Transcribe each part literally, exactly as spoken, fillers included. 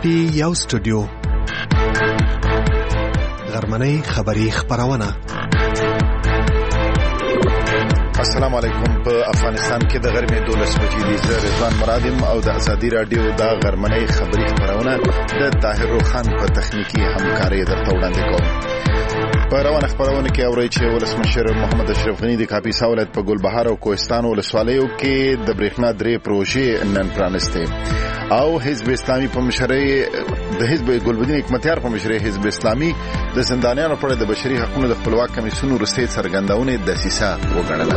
پی یو سټوډیو غرمنۍ خبری خبرونه. السلام علیکم. په افغانستان کې د غرمې دولس بجې دي. زه رضوان مرادم او د ازادي رادیو د غرمنۍ خبری خبرونه د طاهر روخان په تخنیکی همکاري درته وړاندې کوم. په روانه خبرونه کې اورئ چې ولسمشر محمد اشرف غنی د کاپیسا ولایت په ګلبهار او کوهستان ولسوالیو کې د برېښنا درې پروژې نن پرانستې او حزب اسلامي په مشرۍ د حزب ګلبدین حکمتیار په مشرۍ حزب اسلامي د زندانیانو په اړه د بشري حقوقو د خپلواک کمیسیون وروستۍ څرګندونې دسیسه وګڼله.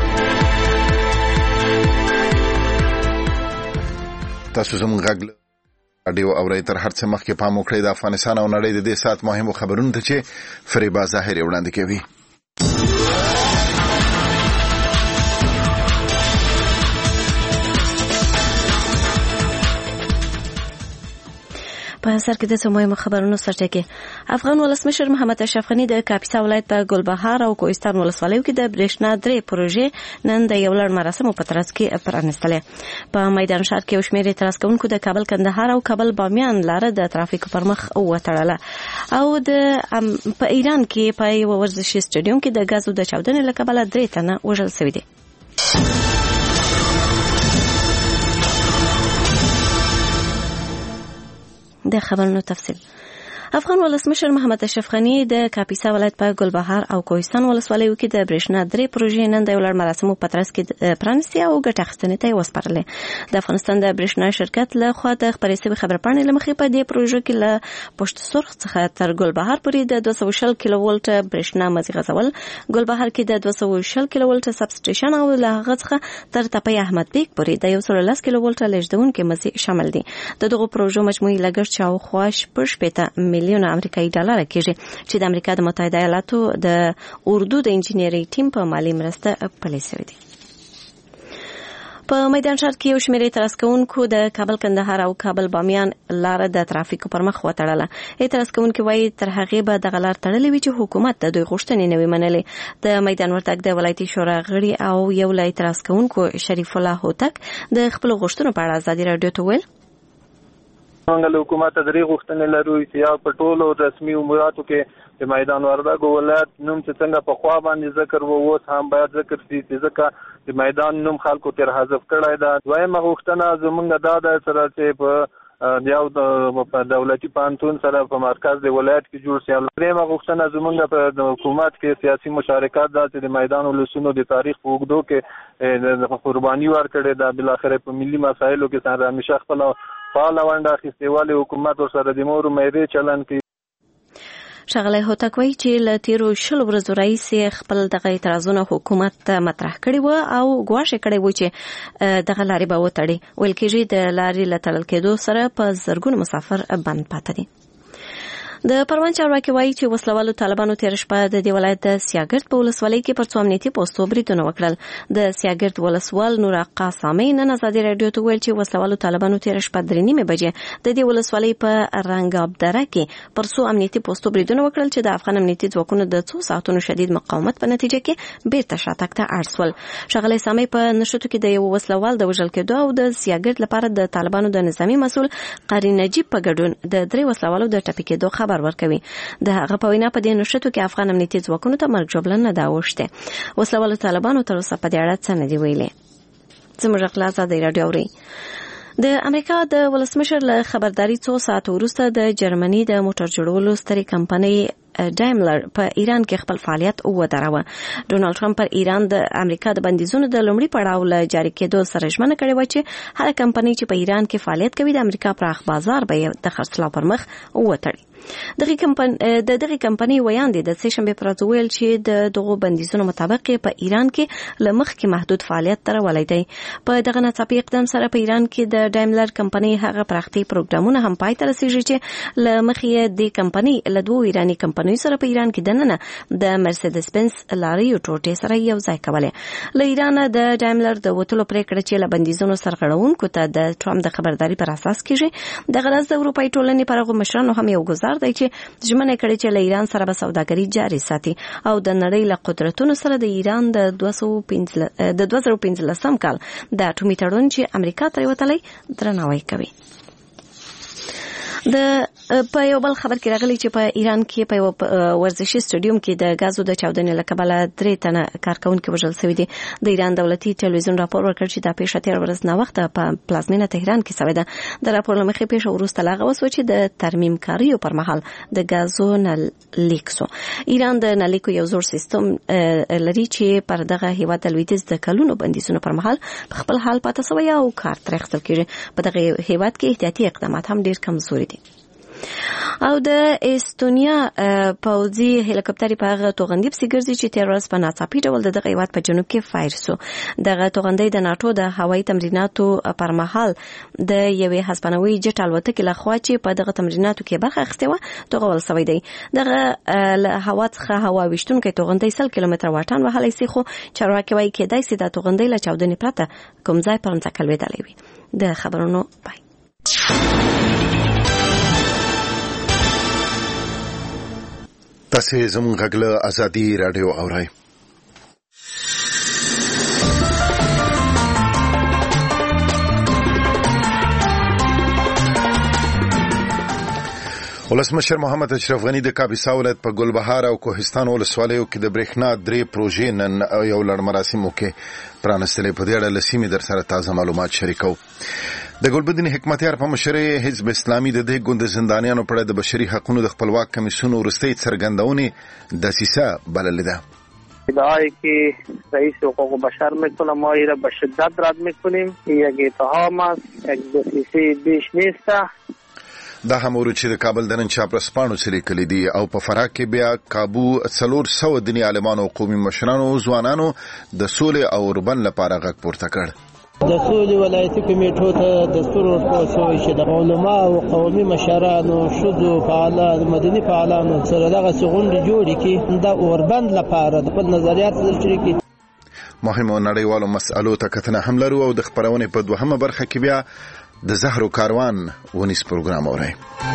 تاسو زموږ غږ راډیو اورئ. تر هر څه مخکې پام وکړئ د افغانستان او نړۍ د دې ساعت مهمو خبرونو ته چې فریبا ظاهري وړاندې کوي. په سر کې د سموي خبرونو سرټکی افغان ولسمشر محمد اشرف غنی د کاپیسا ولایت په ګلبهار او کوهستان ولسوالیو کې د برېښنا درې پروژې نن د یو لړ مراسمو په ترڅ کې پرانستلې. په میدان ښار کې وشمېرې اعتراض کوونکو د کابل کندهار او کابل بامیان لاره د ترافیکو پر مخ وتړله او د په ایران کې په یو ورزشي سټډیوم کې د غازو د چاودنې له کبله درې تنه وژل شوي دي. د خبرونو تفصیل. افغان ولسمشر محمد اشرف غنی د کاپیسا ولایت په ګلبهار او کوهستان ولسوالیو کې د برېښنا درې پروژې نن د یو لړ مراسمو په ترڅ کې پرانستې او ګټه اخیستنې ته وسپارلې. د افغانستان د برېښنا شرکت له خوا د خپرې شوې خبرپاڼې له مخې په دې پروژو کې له پشت سرخ څخه تر ګلبهار پورې د دوه سوه شل کیلو ولټ برېښنا مزي غځول، ګلبهار کې د دوه سوه شل کیلو ولټ سب سټیشن او له هغه څخه تر تپې احمد بیگ پورې د یو سل لس کیلو ولټ لېږدونکي مزي شامل دي. د دغو پروژو مجموعي لګښت شاوخوا شپږ شپېته میلیونه امریکایي ډالر کېږي چې د امریکا د متحده ایالاتو د اردو د انجینرۍ ټیم په مالی مرسته پلي شوی دی. په میدان ښار کې یو شمېر اعتراض کوونکو د کابل کندهار او کابل بامیان لاره د ترافیکو پر مخ وتړله. اعتراض کوونکي وایي تر هغې به دغه لار تړلې وي چې حکومت د دوی غوښتنې نه وي منلې. د میدان وردګ د ولایتي شورا غړي او یو له اعتراض کوونکو شریف الله هوتک د خپلو غوښتنو په اړه ازادي راډیو ته وویل: موږ له حکومت درې غوښتنې لرو چې یا په ټولو رسمي اموراتو کې د میدان وردګ ولایت نوم چې څنګه په خوا باندې ذکر و اوس هم باید ذکر شي چې ځکه د میدان نوم خلکو تر حذف کړی ده. دویمه غوښتنه زموږ دا ده سره چې په یو په دولتي پوهنتون سره په مرکز د ولایت کې جوړ شي. دریمه غوښتنه زموږ په حکومت کې سیاسي مشارکت ده چې د میدان ولسونو د تاریخ په اوږدو کې قرباني ورکړې ده. بلاخره په ملي مسایلو کې څنګه همیشه خپل فعال ونډه اخیستې والي حکومت ورسره د مور مېرې چلن کوي. ښاغلی هوتک وایي چې له تیرو شلو ورځو راهیسې خپل دغه اعتراضونه حکومت ته مطرح کړي وو او ګواښ یې کړی و چې دغه لارې به وتړي. ویل کېږي د لارې له تړل کېدو سره په زرګونو مسافر بند پاته دي. د پروان چارواکي وایي چې وسلوالو طالبانو تیر شپه د دې ولایت د سیاګرد په ولسوالۍ کې پر څو امنیتي پوستو بریدونه وکړل. د سیاګرد ولسوال نور آقا سامي نن ازادي راډیو ته ویل چې وسلوالو طالبانو تیر شپه درې نیمې بجې د دې ولسوالۍ په رنګاب دره کې پر څو امنیتي پوستو بریدونه وکړل چې د افغان امنیتي ځواکونو د څو ساعتونو شدید مقاومت په نتیجه کې بیرته شاتګ ته اړ شول. ښاغلی سامي په نښتو کې د یو وسلوال د وژل کېدو او د سیاګرد لپاره د طالبانو د نظامي مسؤل قاری نجیب په ګډون د درې وسلوالو د ټپي کېدو خبر ورکوي. د هغه په وینا په دې نښتو کې افغان امنیتي ځواکونو ته مرګ ژوبله نه ده اوښتې. وسلوالو طالبانو تر اوسه په دې اړه څه نه دي ویلي. زموږ غږ له ازادي راډیو اورئ. د امریکا د ولسمشر له خبرداري څو ساعت وروسته د جرمني د موټر جوړولو سترې کمپنۍ ډایملر په ایران کې خپل فعالیت ودراوه. ډونالد ټرمپ پر ایران د امریکا د بندیزونو د لومړي پړاو له جاری کېدو سره ژمنه کړې و چې هر کمپنۍ چې په ایران کې فعالیت کوي د امریکا پراخ بازار به د خرڅلاو پر مخ وتړي. دغه کمپنۍ د دغه کمپنۍ ویاندې د سه شنبه پر ورځ ویل چې د دغه بندیزونو مطابق په ایران کې لمخ کې محدود فعالیت تر ولای دی. په دغه ناڅاپي اقدام سره په ایران کې د ډایملر کمپنۍ هغه پراختي پروګرامونه هم پای ته رسیږي چې لمخې د کمپنۍ له دوه ایراني کمپنۍ سره په ایران کې دننه د مرسيډیز بنز لاریو ټوټې سره یو ځای کوله. له ایران د ډایملر د وټلو پریکړه چې له بندیزونو سرغړونکو ته د ټرمپ د خبرداري پر اساس کیږي. د غرض د اروپای ټولنې پر هغه مشرانو هم یو گزار دی چې ژمنه کړې چې له ایران سره به سوداګري جاري ساتي او د نړۍ له قدرتونو سره د ایران د دوه سوه پنځلسم کال د اټومي تړون چې امریکا ترې وتلی درناوی کوي. د په یو بل خبر کې راغلی چې په ایران کې په یو ورزشي سټډیوم کې د غازو د چاودنې له کبله درې تنه کارکونکي وژل شوي دي. د ایران دولتي ټلویزیون راپور ورکړ چې دا پیښه تیر ورځ نه وخت په پلازمینه تهران کې شوې ده. د راپور لمخې پیښه وروسته لاغه وسو چې د ترمیم کاریو پر مهال د غازو نل لیکسو. ایران د نلیکو یو زوړ سیستم لري چې پر دغه هیواد د لویدیځ د کلونو بندیزونو پر مهال په خپل حال پاتې شوی او کار تر اخیستل کېږي. په دغه هیواد کې احتیاطي اقدامات هم ډیر کمزوري دي. او د استونیا پوځي هلیکوپټر په هغه توغندي په ګرځي چې تیر ورځ په ناڅاپي ډول د دغه هیواد په جنوب کې فایر شو. دغه توغندي د ناتو د هوایي تمریناتو پر مهال د یوې هسپانوي جټ الوتکې لخوا چې په دغه تمریناتو کې برخه اخیسته و توغول شوی دی. دغه له هوا څخه هوا وشتونکو توغندي سل کیلومتر واټن وهلی سي، خو چارواکي وايي کېدای سي د توغندي له چاودنې پرته کوم ځای پر ځکه لویدلې وي. د خبرونو پای. تاسو زموږ غږ له ازادي رادیو اورئ. ولسمشر محمد اشرف غنی د کاپیسا ولایت په ګلبهار او کوهستان ولسوالیو کې د برېښنا درې پروژې نن یو لړ مراسمو کې پرانستلې. په دې اړه له سیمې در سره تازه معلومات شریکو. د ګلبدین حکمتیار په مشرۍ حزب اسلامي د دې ګوند زندانیانو په اړه د بشري حقوقو د خپلواک کمیسیون وروستۍ څرګندونې دسیسه بللې ده. ادعایی که رئیس حقوق بشر میکنه ما این را به شدت رد میکنیم. یک اتهام است، یک دسیسه بیش نیست. دا هم ورو چې د کابل د نن چاپرسپانو سره کلی دي او په فراه کې بیا کابو څلور سو دیني عالمانو او قومي مشرانو او ځوانانو د سولې او اوربند لپاره غږ پورته کړ. د سولې ولایتي کمیټو ته دستور ورکړل شوی چې د علما او قومي مشرانو، ښځو فعالان، مدني فعالانو سره دغسې غونډې جوړې کړي د اوربند لپاره د خپل نظریات سره شریک. مهمو نړیوالو مسألو ته کتنه هم لرو او د خبرونې په دوهمه برخه کې بیا د زهرو کاروان ونیس پروګرام اورئ.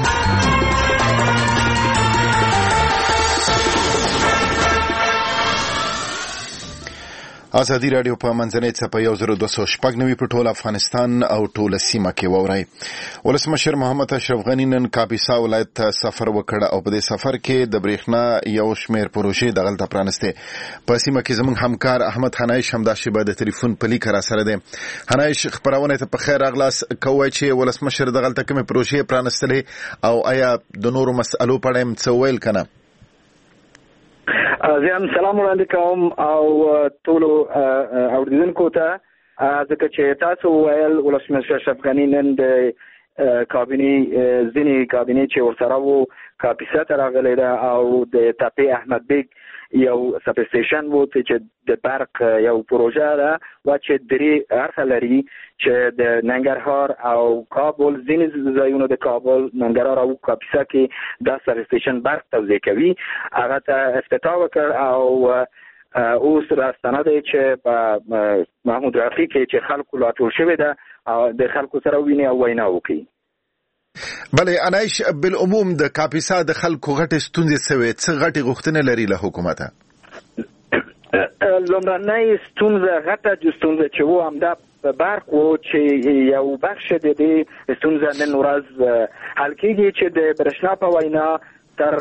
ازادي رادیو په منځنۍ څپه یو زر دوه سوه شپږ نوي په ټول افغانستان او ټوله سیمه کې واورئ. ولسمشر محمد اشرف غنی نن کاپیسا ولایت ته سفر وکړ او په دې سفر کې د برېښنا یو شمېر پروژې دغلته پرانستې. په سیمه کې زموږ همکار احمد حنایش هم دا شیبه د تلیفون په لیک را سره دی. حنایش، خبرونه ته په خیر راغلاست. کوی چې ولسمشر دغلته کومې پروژې پرانستلې او آیا د نورو مسألو په اړه هم څه ویل کنه؟ زم سلام وړاندې کوم او ټول اوریدونکو ته. ځکه چې تاسو ویل ولسمشر اشرف غنی نن د کابینې ځینې کابینې چې ورسره وو کاپیسا ته راغلی ده او د تپې احمد بیگ یو سب سټیشن وو چې د برق یو پروژه ده و چې درې اړخه لري چې د ننګرهار او کابل ځینې ځایونو د کابل، ننګرهار او کاپیسا کې دا سب سټیشن برق توزیع کوي. هغه ته افتتاح وکړ او اوس راستنه دی چې په محمود رفیق کې چې خلکو راټول شوي ده او د خلکو سره ویني او وینا وکړي. بله انایش، بالعموم د کاپیسا د خلکو غټې ستونزې څه وې؟ څه غټې غوښتنې لري له حکومته؟ لومړنۍ ستونزه غټه ستونزه چې و همدا برق و چې یو بخش د دې ستونزه نن ورځ حل کېږي چې د برېښنا په وینا تر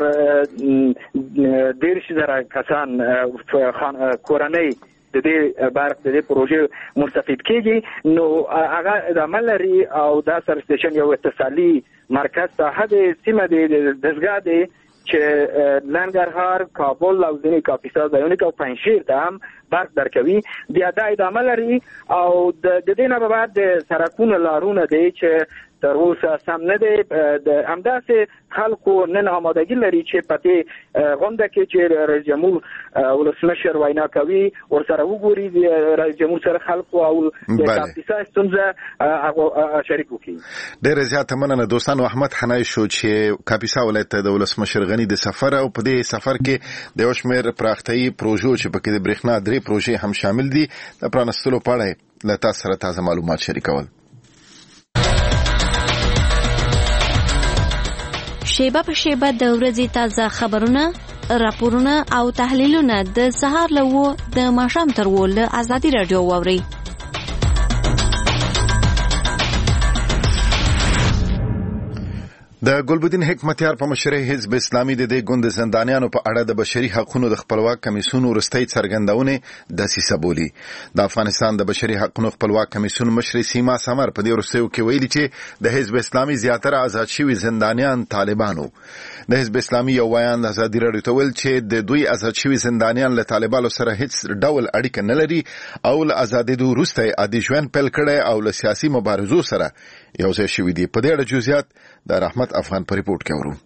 دېرش زره کسان کورنۍ د دې برق د دې پروژې مستفید کېږي. نو هغه ادامه لري او دا سب سټیشن یو اتصالي مرکز ساحه د سیمه د دستګاه دی چې ننګرهار، کابل او ځینې کاپیسا ځایونه کې او پنجشیر ته هم برق درکوي. بیا دا ادامه لري او د دې نه به بعد د سړکونو لارونه دی چې تر اوسه سم نه دی. د همداسې خلکو نن آمادګي لري چې په دې غونډه کې چې رئیس جمهور ولسمشر وینا کوي ورسره وګوري، رئیس جمهور سره خلکو او د کاپیسا ستونزه شریک وکړي. ډېره زیاته مننه دوستانو. احمد حنایش شو چې کاپیسا ولایت ته د ولسمشر غنی د سفر او په دې سفر کې د یو شمېر پراختیایي پروژو چې پکې د برېښنا درې پروژې هم شامل دي د پرانستلو په اړه له تاسو سره تازه معلومات شریکول. شیبه په شیبه د ورځې تازه خبرونه، راپورونه او تحلیلونه د سهار له وو د ماښام تر وو له ازادي رادیو واورئ. د ګلبدین حکمتیار په مشرۍ حزب اسلامي د دې ګوند زندانیانو په اړه د بشري حقوقو د خپلواک کمیسیون وروستۍ څرګندونه دسیسه بولي. د افغانستان د بشري حقوقو خپلواک کمیسیون مشر سیما سمر په دې وروستیو کې ویلي چې د حزب اسلامي زیاتره آزاد شوي زندانیان طالبانو. د حزب اسلامي یو ویان د ازادي راډیو ته ویل چې د دوی آزاد شوي زندانیان له طالبانو سره هیڅ ډول اړیکه نه لري او له ازادېدو وروسته عادي ژوند پیل کړی او له سیاسي مبارزو سره یو ځای شوي دي. په دې اړه جزئیات د رحمت افغان په ریپورت کې ورو.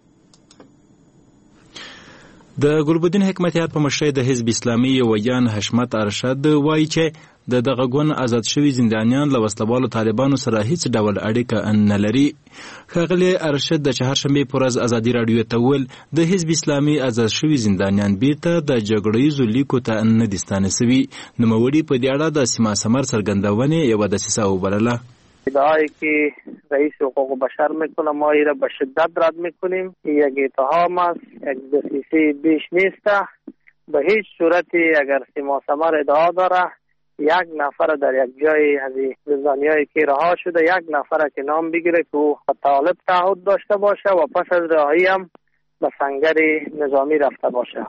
د ګلبدین حکمتیار په مشرۍ د حزب اسلامي ویان حشمت ارشد وایي چې د دغه ګوند آزاد شوي زندانیان له وسلوالو طالبانو سره هیڅ ډول اړیکه نه لري. ښاغلی ارشد د چهارشنبې په ورځ ازادي راډیو ته وویل د حزب اسلامي آزاد شوي زندانیان بیرته د جګړه ییزو لیکو ته نه دي ستانه سوي. نوموړي په دې اړه د سیما سمر څرګندونې یوه دسیسه وبلله. ادعایی که رئیس حقوق بشر میکنه ما این را به شدت رد میکنیم. یک اتهام است، یک دسیسه بیش نیست. به هیچ صورتی اگر سیما سمر ادعا داره یک نفر در یک جای از زندانیایی که رها شده یک نفر که نام بگیره که او طالب تعهد داشته باشه و پس از رهایی هم به سنگر نظامی رفته باشه.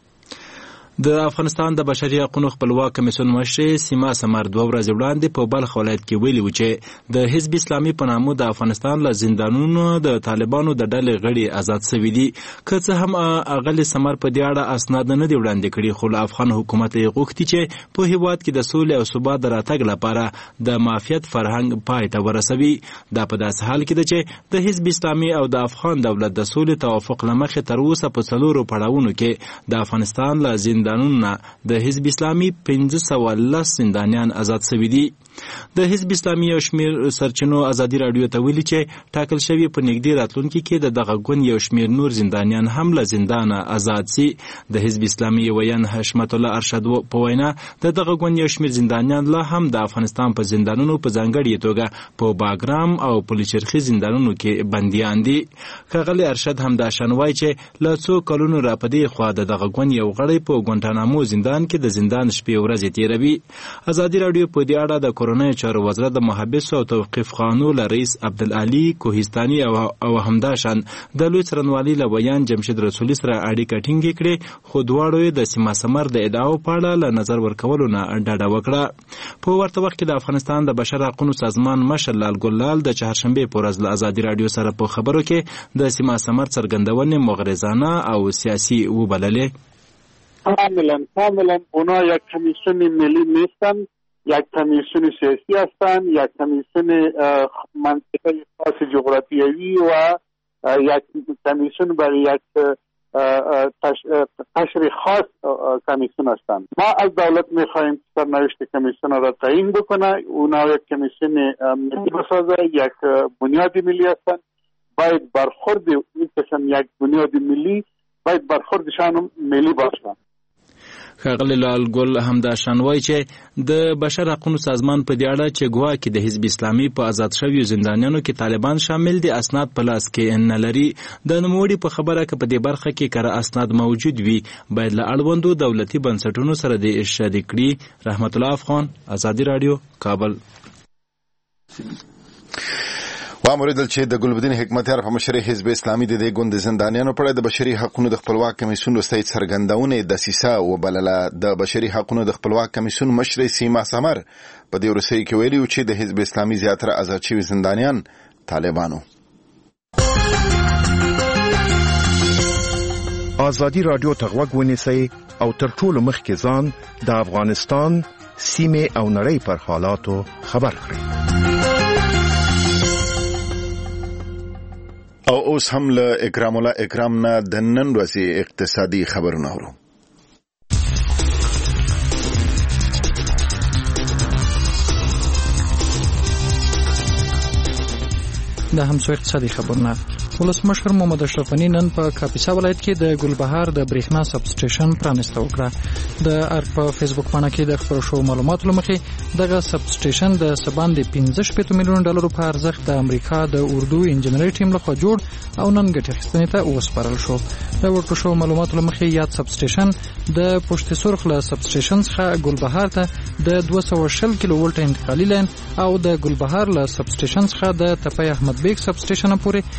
د افغانستان د بشري حقوقو خپلواک کمیسیون مشر سیما سمر دوه ورځې وړاندې په بلخ ولایت کې ویلي و چې د حزب اسلامي په نامه د افغانستان له زندانونو د طالبانو د ډلې غړي آزاد شوي دي. که څه هم اغلې سمر په دې اړه اسناد نه دي وړاندې کړي، خو له افغان حکومت یې غوښتي چې په هېواد کې د سولې او ثبات د راتګ لپاره د معافیت فرهنګ پای ته ورسوي. دا په داسې حال کې ده چې د حزب اسلامي او د افغان دولت د سولې توافق له مخې تر اوسه په څلورو پړاوونو کې د افغانستان له زندانونو د حزب اسلامي پنځه سوه لس زندانیان آزاد شوي دي. د حزب اسلامي یو شمیر سرچینو ازادي راډیو ته ویلي چې ټاکل شوي په نږدې راتلونکي کې د دغه ګوند یو شمیر نور زندانیان هم له زندانه آزاد سي. د حزب اسلامي ویان حشمت الله ارشد په وینا د دغه ګوند یو شمیر زندانیان لا هم د افغانستان په زندانونو په ځانګړې توګه په باګرام او پلچرخي زندانونو کې بندیان دي. ښاغلی ارشد هم دا شان وایي چې له څو کلونو راپدې خوا د دغه ګوند یو غړی په ګوانټانامو زندان کې د زندان شپې ورځې تیروي. ازادي راډیو په دې اړه د کورنۍ چارو وزارت د محبسو او توقیف خانو له رئیس عبدالعلي کوهستاني او همداشان د لوی څرنوالي له ویان جمشید رسولي سره اړیکه ټینګې کړې، خو دواړو یې د سیما سمر د ادعاو په اړه له نظر ورکولو نه ډډه وکړه. په ورته وخت کې د افغانستان د بشر حقوقو سازمان مشر لال ګلال د چهارشنبې په ورځ له ازادي راډیو سره په خبرو کې د سیما سمر څرګندونې مغرضانه او سیاسي وبللې. کاملا کاملا اونا یک کمیسیون ملی نیستن، یک کمیسیون سیاسی هستند، یک کمیسیون منطقه خاص جغرافیایی و یک کمیسیون برای یک تشریح خاص کمیسیون هستند. ما از دولت میخواهیم سرنوشت کمیسیون را تعیین بکنه. اونا یک کمیسیون ملی بسازه، یک بنیاد ملی هستند. باید برخورد میکشن یک بنیاد ملی، باید برخوردشان ملی باشه. ښاغلی لال ګل همداشان وایي چې د بشر حقوقو سازمان په دې اړه چې ګواکې د حزب اسلامي په آزاد شویو زندانیانو کې طالبان شامل دي اسناد په لاس کې نه لري. د نوموړي په خبره که په دې برخه کې کره اسناد موجود وي باید له اړوندو دولتي بنسټونو سره دې شریک کړي. رحمت الله افغان، ازادي راډیو، کابل. واموریدل چې د ګلبدین حکمتیار په مشرۍ حزب اسلامي د دې ګوند زندانیانو په اړه د بشري حقوقو د خپلواک کمیسیون وروستۍ څرګندونې دسیسه وبلله. د بشري حقوقو د خپلواک کمیسیون مشر سیما سمر په دې وروستۍ کې ویلي و چې د حزب اسلامي زیاتره آزاد شوي زندانیان طالبانو. ازادي راډیو ته غوږ ونیسئ او تر ټولو مخکې ځان د افغانستان سیمې او نړۍ پر حالاتو خبر کړئ. او اوس هم له اکرام الله اکرام نه د نن ورځې اقتصادي خبرونه اورو. د همسو اقتصادي خبرونه. ولسمشر محمد اشرف غني نن په کاپیسا ولایت کې د ګلبهار د برېښنا سب سټیشن پرانیسته وکړه. د ارګ په فیسبوک باندې کې د خبرو شو معلوماتو لمخې دغه سب سټیشن د سبان د پنځه شپږ میلیون ډالرو په ارزښت د امریکا د اردو انجنیری ټیم لخوا جوړ او نن ګټه اخیستنې ته وسپارل شو. د ورکو شو معلوماتو لمخې یاد سب سټیشن د پشت سرخ له سب سټیشن څخه ګلبهار ته د دوه سوه شل کیلو ولټ انتقالي لاین او د ګلبهار له سب سټیشن څخه د تپای احمد بیگ سب سټیشن پورې د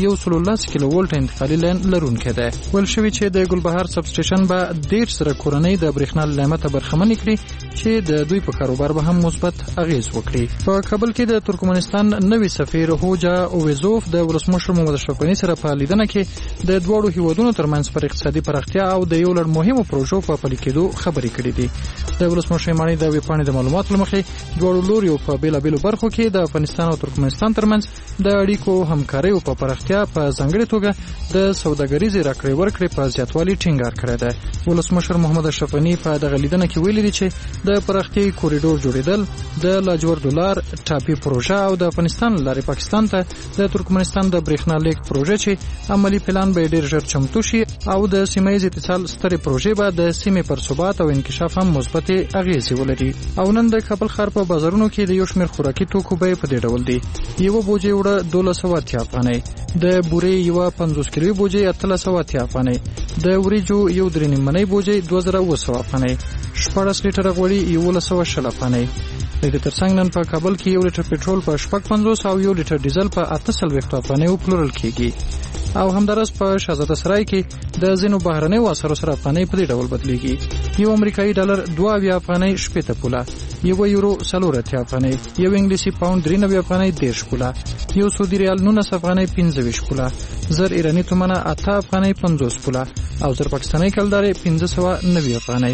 یو سل لس کیلو ولټ انتقالي لاین لرونکی دی. ویل شوي چې د ګلبهار سب سټیشن به ډېر سره کورنۍ د برېښنا له نعمته برخمنې کړي چې د دوی په کاروبار به هم مثبت اغېز وکړي. په کابل کې د ترکمنستان نوي سفیر هوجا اوویزوف د ولسمشر محمد اشرف غني سره په لیدنه کې د دواړو هیوادونو ترمنځ پر اقتصادي پراختیا او د یو لړ مهمو پروژو په پلي کېدو خبرې کړې دي. د ولسمشر مانی د ویبپاڼې د معلوماتو له مخې دواړو لوریو په بېلابېلو برخو کې د افغانستان او ترکمنستان ترمنځ د اړیکو همکاریو په پراختیا په ځانګړې توګه د سوداګریزې راکړې ورکړې په زیاتوالي ټینګار کړی دی. ولسمشر محمد اشرف غني په دغه لیدنه کې ویلي دي چې د پراختیايي کوریډور جوړېدل، د لاجوردو لار ټاپي پروژه او د افغانستان لارې پاکستان ته د ترکمنستان د برېښنا لیږد پروژه چې عملي پلان به ډېر ژر چمتو شي او د سیمه ییز اتصال سترې پروژې به د سیمې پر ثبات او انکشاف هم مثبتې اغېزې ولري. او نن د کابل ښار په بازارونو کې د یو شمېر خوراکي توکو بیې په دې ډول دي. یوه بوجۍ اوړه دولس سوه اتیا افغانۍ، د بورې یوه پنځوس کیلوي بوجۍ اتلس سوه اتیا افغانۍ، د وریجو یو درې نیمه منۍ بوجۍ دوه زره اوه سوه افغانۍ، شپاړس لیټره غوړي یولس سوه شل افغانۍ. د دې ترڅنګ نن په کابل کې یو لیټر پټرول په شپږ پنځوس او یو لیټر ډیزل په اته څلوېښتو افغانیو پلورل کېږي. او همدارس په شهزاده سرای کې د ځینو بهرنیو اسعارو سره افغانۍ په دې ډول بدلېږي. یو امریکایي ډالر دوه اویا افغانۍ شپېته پوله، یو یورو څلور اتیا افغانۍ، یو انګلیسي پاوند درې نوي افغانۍ دېرش پوله، یو سعودي ریال نولس افغانۍ پنځه ویشت پوله، زر ایراني تومنه اته افغانۍ پنځوس پوله او زر پاکستاني کلدارې پنځه سوه نوي افغانۍ.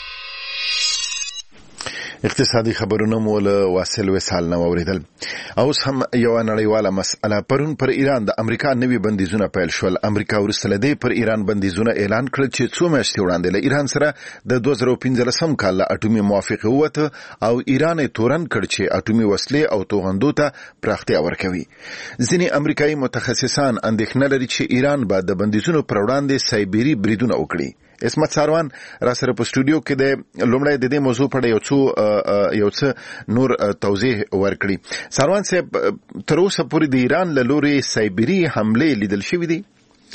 اقتصادي خبرونه مو له واصل وسال نه اوریدل. اوس هم یو نړیواله مسأله. پرون پر ایران د امریکا نوي بندیزونه پیل شول. امریکا وروسته له دې پر ایران بندیزونه اعلان کړل چې څو میاشتې وړاندې له ایران سره د دوه زره پنځلسم کال له اټومي موافقې ووته او ایران یې تورن کړ چې اټومي وسلې او توغندو ته پراختیا ورکوي. ځینې امریکایي متخصصان اندېښنه لري چې ایران به د بندیزونو پر وړاندې سایبري بریدونه وکړي. اسمت ساروان را سره په سټوډیو کې د لومړی د دې موضوع په اړه یو څو یو څه نور توضیح ورکړي. ساروان صاحب، تر اوسه پورې د ایران له لوري سایبري حملې لیدل شوې دي؟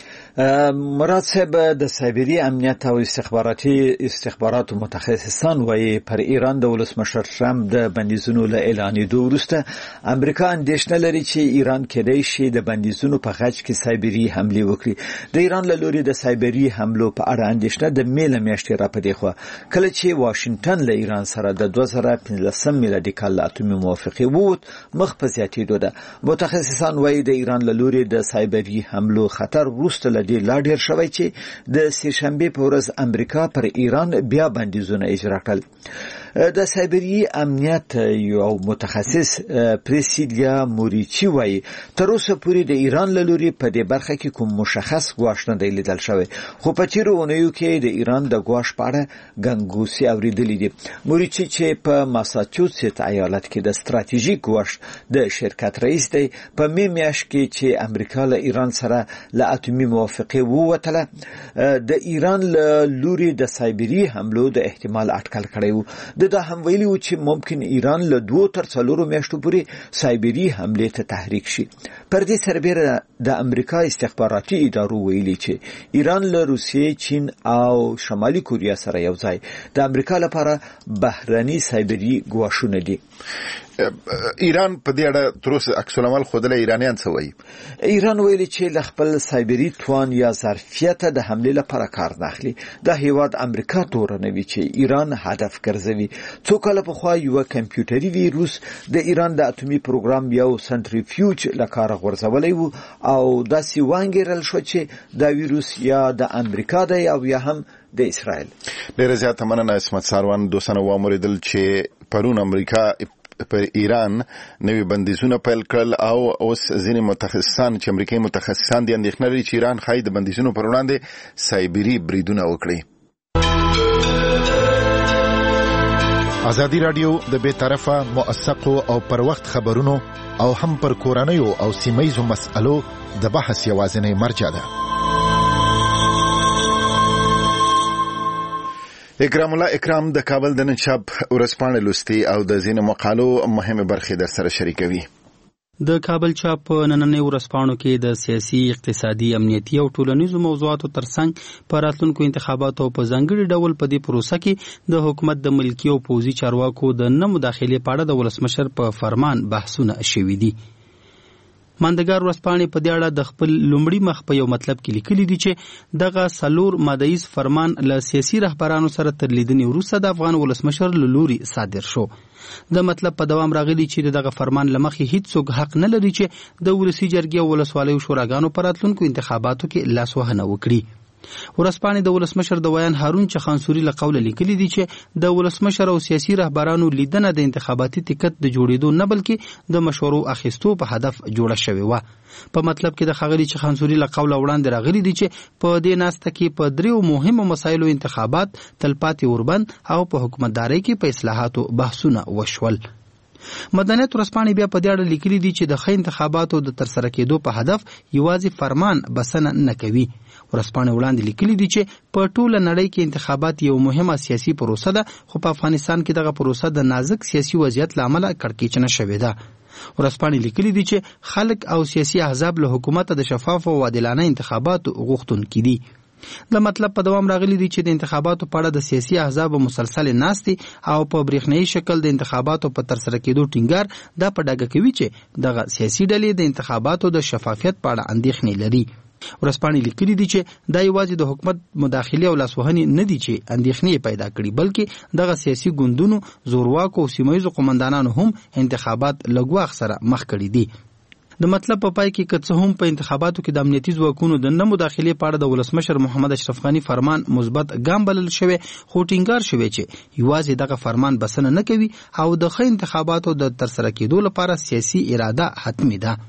مراد صاحب، د سایبري امنیت او استخباراتي استخباراتو متخصصان وایي پر ایران د ولسمشر ترامپ د بندیزونو له اعلانېدو وروسته امریکا اندېښنه لري چې ایران کېدای شي د بندیزونو په خج کې سایبري حملې وکړي. د ایران له لوري د سایبري حملو په اړه اندېښنه د مې له میاشتې راپدې خوا کله چې واشنګټن له ایران سره د دوه زره پنځلسم میلادي کال له اټومي موافقې ووت مخ په زیاتېدو ده. متخصصان وایي د ایران له لوري د سایبري حملو خطر وروسته له دې لا ډېر شوی چې د سهشنبې په ورځ امریکا پر ایران بیا بندیزونه اجرا کړل. د سایبري امنیت یو متخصص پریسیلیا موریچی وایي تر اوسه پورې د ایران له لوري په دې برخه کې کوم مشخص ګواښ نه دی لیدل شوی، خو په تېرو اونیو کې د ایران د ګواښ په اړه ګنګوسې اورېدلې دي. موریچی چې په ماساچوسیټس ایالت کې د ستراتیژیک ګواښ د شرکت رئیس دی، په مې میاشت کې چې امریکا له ایران سره له اټومي موافقې ووتله د ایران له لوري د سایبري حملو د احتمال اټکل کړی و. د دا هم ویلي و چې ممکن ایران له دوه تر څلورو میاشتو پورې سایبري حملې ته تحریک شي. پر دې سربیره د امریکا استخباراتي ادارو ویلي چې ایران له روسیې، چین او شمالي کوریا سره یو ځای د امریکا لپاره بهرني سایبري ګواښونه دي. ایران په دې اړه تر اوسه عکس العمل ښودلی. ایرانیان څه وایي؟ ایران ویلي چې له خپل سایبري توان یا ظرفیت د حملې لپاره کار نه اخلي. دا هیواد امریکا تورنوي چې ایران هدف ګرځوي. څو کاله پخوا یوه کمپیوټري ویروس د ایران د اټومي پروګرام یو سنټریفیوج له کاره غورځولی و او داسې وانګېرل شو چې دا ویروس یا د امریکا دی او یا هم د اسرائیل. ډېره زیاته مننه اسمت ساروان. دوستانو واورېدل چې پرون امریکا پر ایران نوی بندیزونه پیل کړل او اوس ځینې متخصصان چې امریکایي متخصصان دي اندېښنه لري چې ایران ښایي د بندیزونو پر وړاندې سایبري بریدونه وکړي. ازادي راډیو د بې طرفه موثقو او پر وخت خبرونو او هم پر کورنیو او سیمه‌یزو مسألو د بحث یوازینی مرجع ده. اکرام الله اکرام د کابل د نن شب ورځپاڼې لوستي او د ځینو مقالو مهمه برخې در سره شریکوي. د کابل چاپ په نننۍ ورځپاڼو کې د سیاسي، اقتصادي، امنیتي او ټولنیزو موضوعاتو ترڅنګ په راتلونکو انتخاباتو او په ځانګړي ډول په دې پروسه کې د حکومت د ملکي او پوځي چارواکو د نه مداخلې په اړه د ولسمشر په فرمان بحثونه شوي دي. ماندګار ورځپاڼې په دې اړه د خپل لومړي مخ په یو مطلب کې لیکلي دي چې دغه څلور مادهیز فرمان له سیاسي رهبرانو سره تر لیدنې وروسته د افغان ولسمشر له لوري صادر شو. د مطلب په دوام راغلی چې دغه فرمان له مخې هیڅوک حق نه لري چې د ولسي جرګې او ولسوالیو شوراګانو په راتلونکو انتخاباتو کې لاسوهنه وکړي. ورځپاڼې د ولسمشر د ویان هارون چخانسوري له قوله لیکلي دي چې د ولسمشر او سیاسي رهبرانو لیدنه د انتخاباتي ټکټ د جوړېدو نه بلکې د مشورو اخیستو په هدف جوړه شوې وه. په مطلب کې د ښاغلي چخانسوري له قوله وړاندې راغلي دي چې په دې ناسته کې په دریو مهمو مسایلو انتخابات، تلپاتې اوربند او په حکومتدارۍ کې په اصلاحاتو بحثونه وشول. مدنیت ورځپاڼې بیا په دې اړه لیکلي دي چې د ښه انتخاباتو د ترسره کېدو په هدف یوازې فرمان بسنه نه کوي. ورځپاڼې وړاندې لیکلي دي چې په ټوله نړۍ کې انتخابات یو مهمه سیاسي پروسه ده، خو په افغانستان کې دغه پروسه د نازک سیاسي وضعیت له امله کړکېچنه شوې ده. ورځپاڼې لیکلي دي چې خلک او سیاسي احزاب له حکومته د شفاف او عادلانه انتخاباتو غوښتونکي دي. د مطلب په دوام راغلی دي چې د انتخاباتو په اړه د سیاسي احزابو مسلسل ناستې او په برېښنایي شکل د انتخاباتو په ترسره کېدو ټینګار دا په ډاګه کوي چې دغه سیاسي ډلې د انتخاباتو د شفافیت په اړه اندېښنې لري. ورځپاڼې لیکلي دي چې دا یوازې د حکومت مداخلې او لاسوهنې نه دي چې اندېښنې پیدا کړي، بلکې دغه سیاسي ګوندونو، زورواکو او سیمه ییزو قومندانانو هم انتخابات له ګواښ سره مخ کړي دي. د مطلب په پای کې که څه هم په انتخاباتو کې د امنیتي ځواکونو د نه مداخلې په اړه د ولسمشر محمد اشرف غني فرمان مثبت ګام بلل شوی، خو ټینګار شوی چې یوازې دغه فرمان بسنه نه کوي او د ښه انتخاباتو د ترسره کېدو لپاره سیاسي اراده حتمي ده.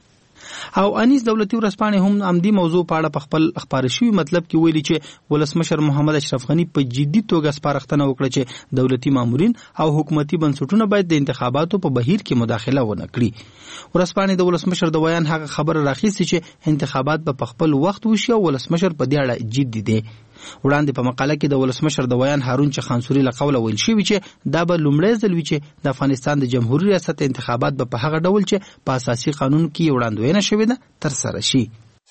او انیس دولتي ورځپاڼې هم همدې موضوع په اړه په خپل خپاره شوي مطلب کې ویلي چې ولسمشر محمد اشرف غني په جدي توګه سپارښتنه وکړه چې دولتي مامورین او حکومتي بنسټونه باید د انتخاباتو په بهیر کې مداخله ونه کړي. ورځپاڼې د ولسمشر د ویان هغه خبره راخیستې چې انتخابات به په خپل وخت وشي او ولسمشر په دې اړه جدي دی. وړاندې په مقاله کې د ولسمشر د ویان هارون چخانسوري له قوله ویل شوي چې دا به لومړی ځل وي چې د افغانستان د جمهوري ریاست انتخابات به په هغه ډول چې په اساسي قانون کې وړاندوینه شوې ده ترسره شي.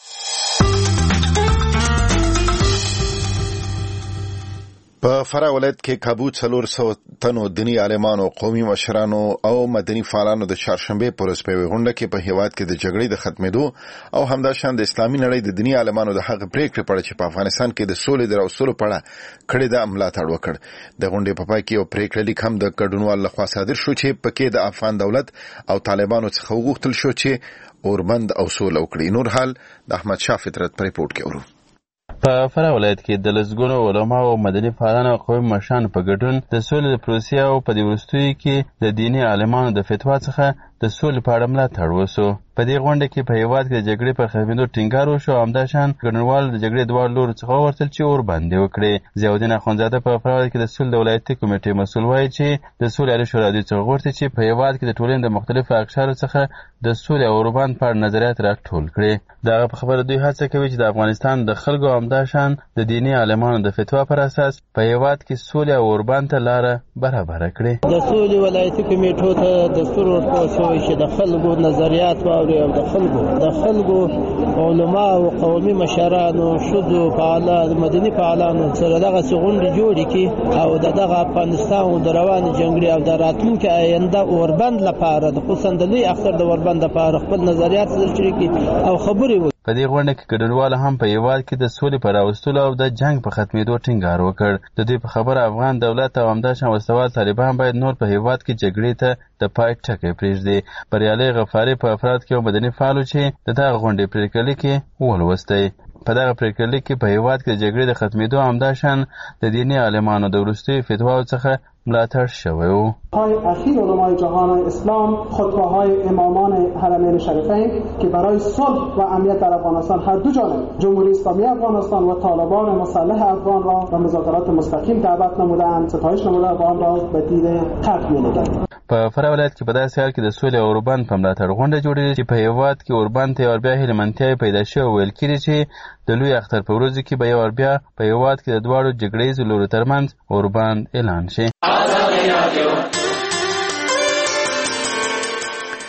په فراه ولایت کې کابو څلور سوه تنو دیني عالمانو، قومي مشرانو او مدني فعالانو د چهارشنبې په ورځ په یوه غونډه کې په هېواد کې د جګړې د ختمېدو او همداشان د اسلامي نړۍ د دیني عالمانو د هغه پرېکړې په اړه چې په افغانستان کې د سولې د راوستلو په اړه کړې ده ملاتړ وکړ. د غونډې په پای کې یو پرېکړه لیک هم د ګډونوالو لخوا صادر شو چې پکې د افغان دولت او طالبانو څخه وغوښتل شو چې اوربند او سوله وکړي. نور حال د احمد شاه فطرت په ریپورت کې اورو. په فراه ولایت کې د لسګونو علماو او مدني فعالانو او قومي مشرانو په ګډون د سولې د پروسې او په دې وروستیو کې د دیني عالمانو د فتوا څخه د سولې په اړه ملاتړ وسو. په دې غونډه کې په هېواد کې د جګړې پر ختمېدو ټینګار وشو او همداشان ګډونوالو د جګړې دواړو لورو څخه وغوښتل چې اوربند وکړي. ضیاءالدین اخوندزاده په فراه ولایت کې د سولې د ولایتي کمیټې مسؤل وایي چې د سولې عالي شورا دوی څخه غوښتي چې په هېواد کې د ټولنې د مختلفو اقشارو څخه د سولې او اوربند په اړه نظریات راټول کړي. د هغه په خبره دوی هڅه کوي چې د افغانستان د خلکو او همداشان د دیني عالمانو د فتوا پر اساس په هېواد کې سولې او اوربند ته لاره برابره کړي. د سولې ولایتي کمیټو ته دستور ورکړل شوی چې د خلکو نظریات واوري او د خلکو د خلکو علما او قومي مشرانو، ښځو فعالانو، مدني فعالانو سره دغه غونډې جوړې کړي او د دغه افغانستان د روانې جګړې او د راتلونکي آینده اوربند لپاره د خصوصا د لوی اختر د اوربند لپاره خپل نظریات شریکي او خبرې وکړي. په دې غونډه کې ګډونوال هم په هېواد کې د سولې په راوستلو او د جنګ په ختمېدو ټینګار وکړ. د دوی په خبره افغان دولت او همداشان وسوال طالبان باید نور په هېواد کې جګړې ته د پای ټکی پرېږدي. بریالي غفاري په افراد کې یو مدني فعال و چې د دغه غونډې پرېکړه لیک یې ولوستی. په دغه پرېکړه لیک کې په هېواد کې د جګړې د ختمېدو همداشان د دیني عالمانو د وروستیو فتواو څخه ملاتړ شوی و. های اخیر علمای جهان اسلام خطبه‌های امامان حرمین شریفین که برای صلح و امنیت در افغانستان هر دو جانب جمهوری اسلامی افغانستان و طالبان مسلح افغان را به مذاکرات مستقیم دعوت نمودند، ستایش نموده و آن را به دید حق می‌نگرند. په فراه ولایت کې په داسې حال کې د سولې او اوربند په ملاتړ غونډه جوړېږي چې په هېواد کې اوربند ته یو بیا هیلمنتیاوې پیدا شوې ویل کېږي چې د لوی اختر په ورځو کې به یو بیا په هېواد کې د دواړو جګړه ییزو لورو ترمنځ اوربند اعلان شي.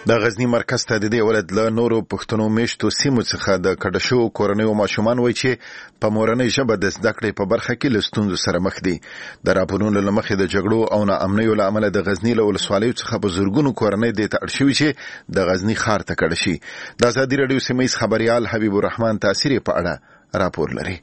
د غزنی مرکز ته د دې ولد له نورو پښتنو میشتو سیمو څخه د کډشو کورنیو ماشومان وایي چې په مورنۍ ژبه د زده کړې په برخه کې له ستونزو سره مخ دي. د راپورونو له مخې د جګړو او ناامنیو له امله د غزنی له ولسوالیو څخه په زرګونو کورنۍ دې ته اړ شوي چې د غزنی ښار ته کډه شي. د ازادي راډیو سیمهیز خبریال حبیب الرحمن تاثیر په اړه راپور لري.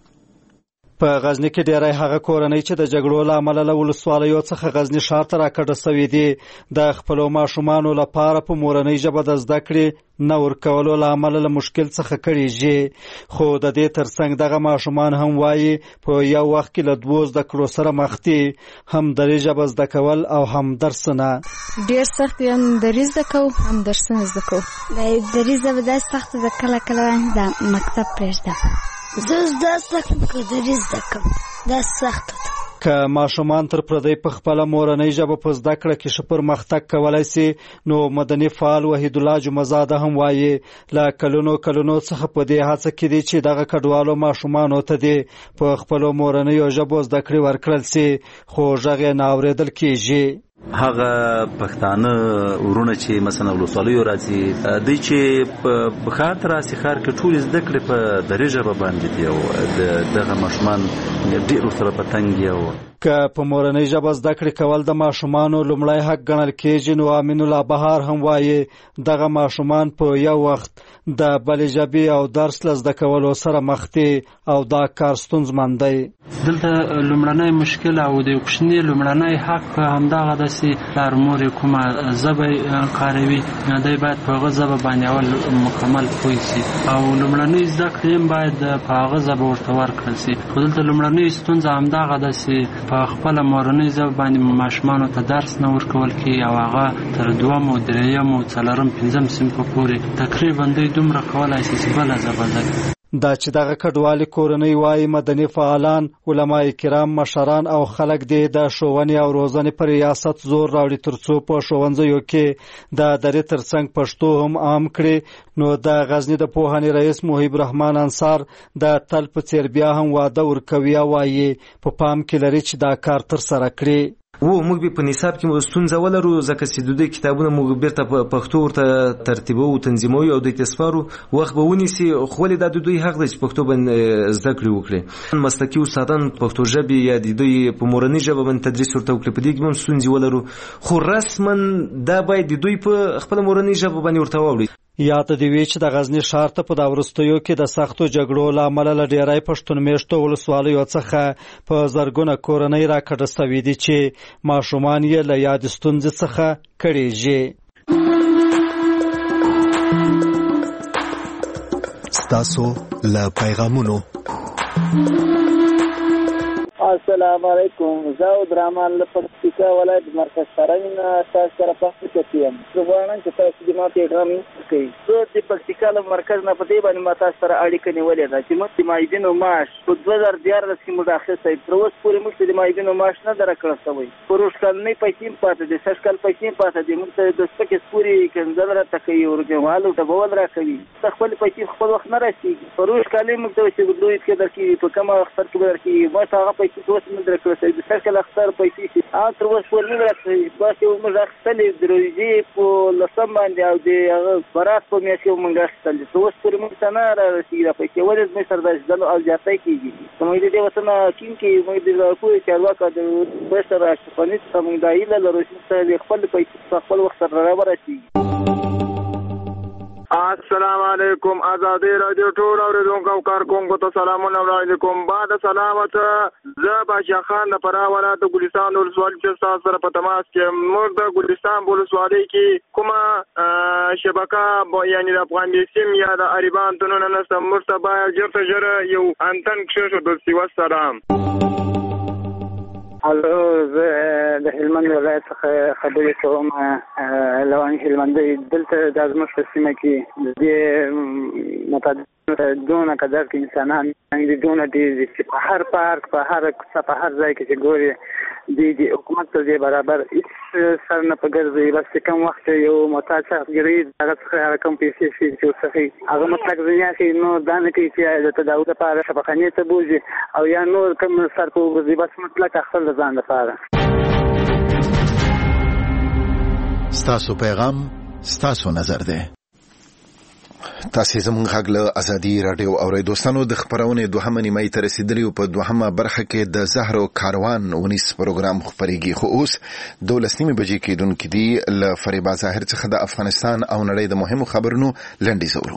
په غزنی کې ډیری هغه کورنۍ چې د جګړو له امله له ولسوالیو څخه غزنی ښار ته راکډه سوي دي د خپلو ماشومانو لپاره په مورنۍ ژبه د زده کړې نه ورکولو له امله له مشکل څخه کړيږي. خو د دې ترڅنګ دغه ماشومان هم وایي په یو وخت کې له دوو زده کړو سره مخ دي، هم دري ژبه زده کول او هم درسونه. ډېر سخت یم، دري زده کوو هم درسونه زده کوو. د دري ژبه داسې سخته ده کله کله د مکتب پرېږدم. زه زده سخت که دري زده کوم دا سخته ده. که ماشومان تر پردی په خپله مورنۍ ژبه په زده کړه کې ښه پرمختګ کولی سي، نو مدني فعال وحید الله جمعزاده هم وایي له کلونو کلونو څخه په دې هڅه کې دي چې دغه کډوالو ماشومانو ته دې په خپلو مورنیو ژبو زده کړې ورکړل سي، خو غږ یې نه اورېدل کېږي. هغه پښتانه ورونه چې مثلا ولسوالیو راځي دوی چې په ښار ته راسي، ښار کې ټولې زده کړې په دري ژبه باندې دي او دغه ماشومان ډېر ورسره په تنګ دي. او که په مورنۍ ژبه زده کړې کول د ماشومانو لومړی حق ګڼل کېږي، نو امین الله بهار هم وایي دغه ماشومان په یو وخت د بلې ژبې او درس له زده کولو سره مخ دي او دا کار ستونزمن دی. دلته لومړنی مشکل او د کوچني لومړنی حق همدغه ده چې پلار مور کومه ژبه کاروي دی باید په هغه ژبه باندې اول مکمل پوه سي او لومړنۍ زده کړې هم باید په هغه ژبه ورته ورکړل سي. خو دلته لومړنۍ ستونزه همدغه ده چې په خپله مورنۍ ژبه باندې ماشومانو ته درس نه ورکول کېږي او هغه تر دوم او درېیم او څلورم پنځم صنفه پورې تقریبا دوی دومره کولی شي چې بله ژبه زده کړي. دا چې دغه کډوالي کورنۍ وایي مدني فعالان، علما کرام، مشران او خلک دې د ښوونې او روزنې پر ریاست زور راوړي ترڅو په ښوونځیو کې د دري ترڅنګ پښتو هم عام کړي. نو د غزني د پوهنې رئیس محیب رحمان انصار د تل په څیر بیا هم واده ورکوي او وایي په پام کې لري چې دا کار ترسره کړي. و موږ به په نصاب کې ستونزه ولرو ځکه چې د دې کتابونه موږ بیرته په پښتو ورته ترتیبو او تنظیموي او د تسفارو وخت به ونیسي، خو ولې د دوی حق دی چې پښتو باندې زده کړې وکړي. مسلکي استادان پښتو ژبې یا د دوی په مورنۍ ژبه باندې تدریس ورته وکړي، په دې کې هم ستونزې ولرو، خو رسما دا باید د دوی په خپله مورنۍ ژبه باندې ورته واوړي. یاد دی وی چې د غزنی ښار ته په دا وروستیو کې د سختو جګړو له امله له ډیری پښتون میشتو ولسوالیو څخه په زرګونه کورنۍ راکډه سوي دي چې ماشومان یې له یادې ستونزې څخه کړېږي. ستاسو له پیغامونو. السلام علیکم. زه عبدالرحمن له پکتیکا ولایت مرکز سرین تاسو سره پښتو کې یم. زه غواړم چې تاسو د ما پیغام وکړئ. زه د پکتیکا له مرکز نه په دې باندې ما تاسو سره اړیکه نیولې ده چې موږ د مایدینو معاش په دوه زره دیارلس کې موږ اخیستی، تر اوسه پورې موږ ته د مایدینو معاش نه ده راکړل شوی. پروژ کلنۍ پیسې هم پاتې دي، سږ کال پیسې هم پاتې دي. موږ ته د سپکې سپورې کنځل راته کوي، ورجمال او ټبول راکوي. ته خپلې پیسې خپل وخت نه رسېږي. پروژ کلنۍ موږ ته چې لوی کې درکوي، په کومه اختر کې به درکوي، ما ته هغه پیسې اوس نه درکړل شوي. د سږ کال اختر پیسې چې هغه تر اوسه پورې نه راکوي. بس یو موږ اخیستلې د روژې په لسم باندې او د هغه برات په میاشت کې موږ اخیستلې، تر اوسه پورې موږ ته نه رارسېږي دا پیسې. ولې زموږ سره داسې ځلو او زیاتی کېږي. زموږ د دې وطن چین کې موږ د پوهې چارواکو د بشر اشرف غني څخه موږ دا هیله لرو چې موږ خپل پیسې په خپل وخت سره راورسېږي. السلام علیکم. ازادي رادیو ټول اوریدونکو او کارکونکو ته سلامونه وړاندې کوم. بعد سلامت زه بادشاه خان د فراه ولایت د ګلستان ولسوالۍ چې تاسو سره په تماس کې. موږ د ګلستان ولسوالۍ کې کومه شبکه یعنی د افغان سیم یا د اریبان تونونه نشته. موږ ته باید ژر تر ژره یو انتن کښېښودل شي. والسلام. الو، زه د هلمند ولایت څخه خبرې کوم. لوان هلمندی دلته د زموږ په سیمه کې د دې متعدد دونه قدر کې انسانان دي، دونه دي چې په هر پارک، په هر کوڅه، په هر ځای کې چې ګوري د حکومت ته دې برابر هېڅ سر نه په ګرځي. بس چې کوم وخت یو محتاج شخص ګرځي هغه څخه هغه کوم پیسې شي چې ورڅخه هغه مطلق ځینې اخلي، نو دا نه کوي چې د تداوي لپاره شفاخانې ته بوځي او یا نور کوم سر په وګرځي، بس مطلق اخلي د ځان لپاره. ستاسو پیغام ستاسو نظر دی. تاسو زموږ غږ له ازادي رادیو اورئ. دوستانو د خبرونې دوهمه نیمه ته رسیدلی په دوهمه برخه کې د زهرو کاروان ونیس پروګرام خبريږي. خو اوس دولسنیمه بجې کېدونکې دي. له فریبا ظاهر څخه د افغانستان او نړۍ د مهمو خبرونو لنډیز اورو.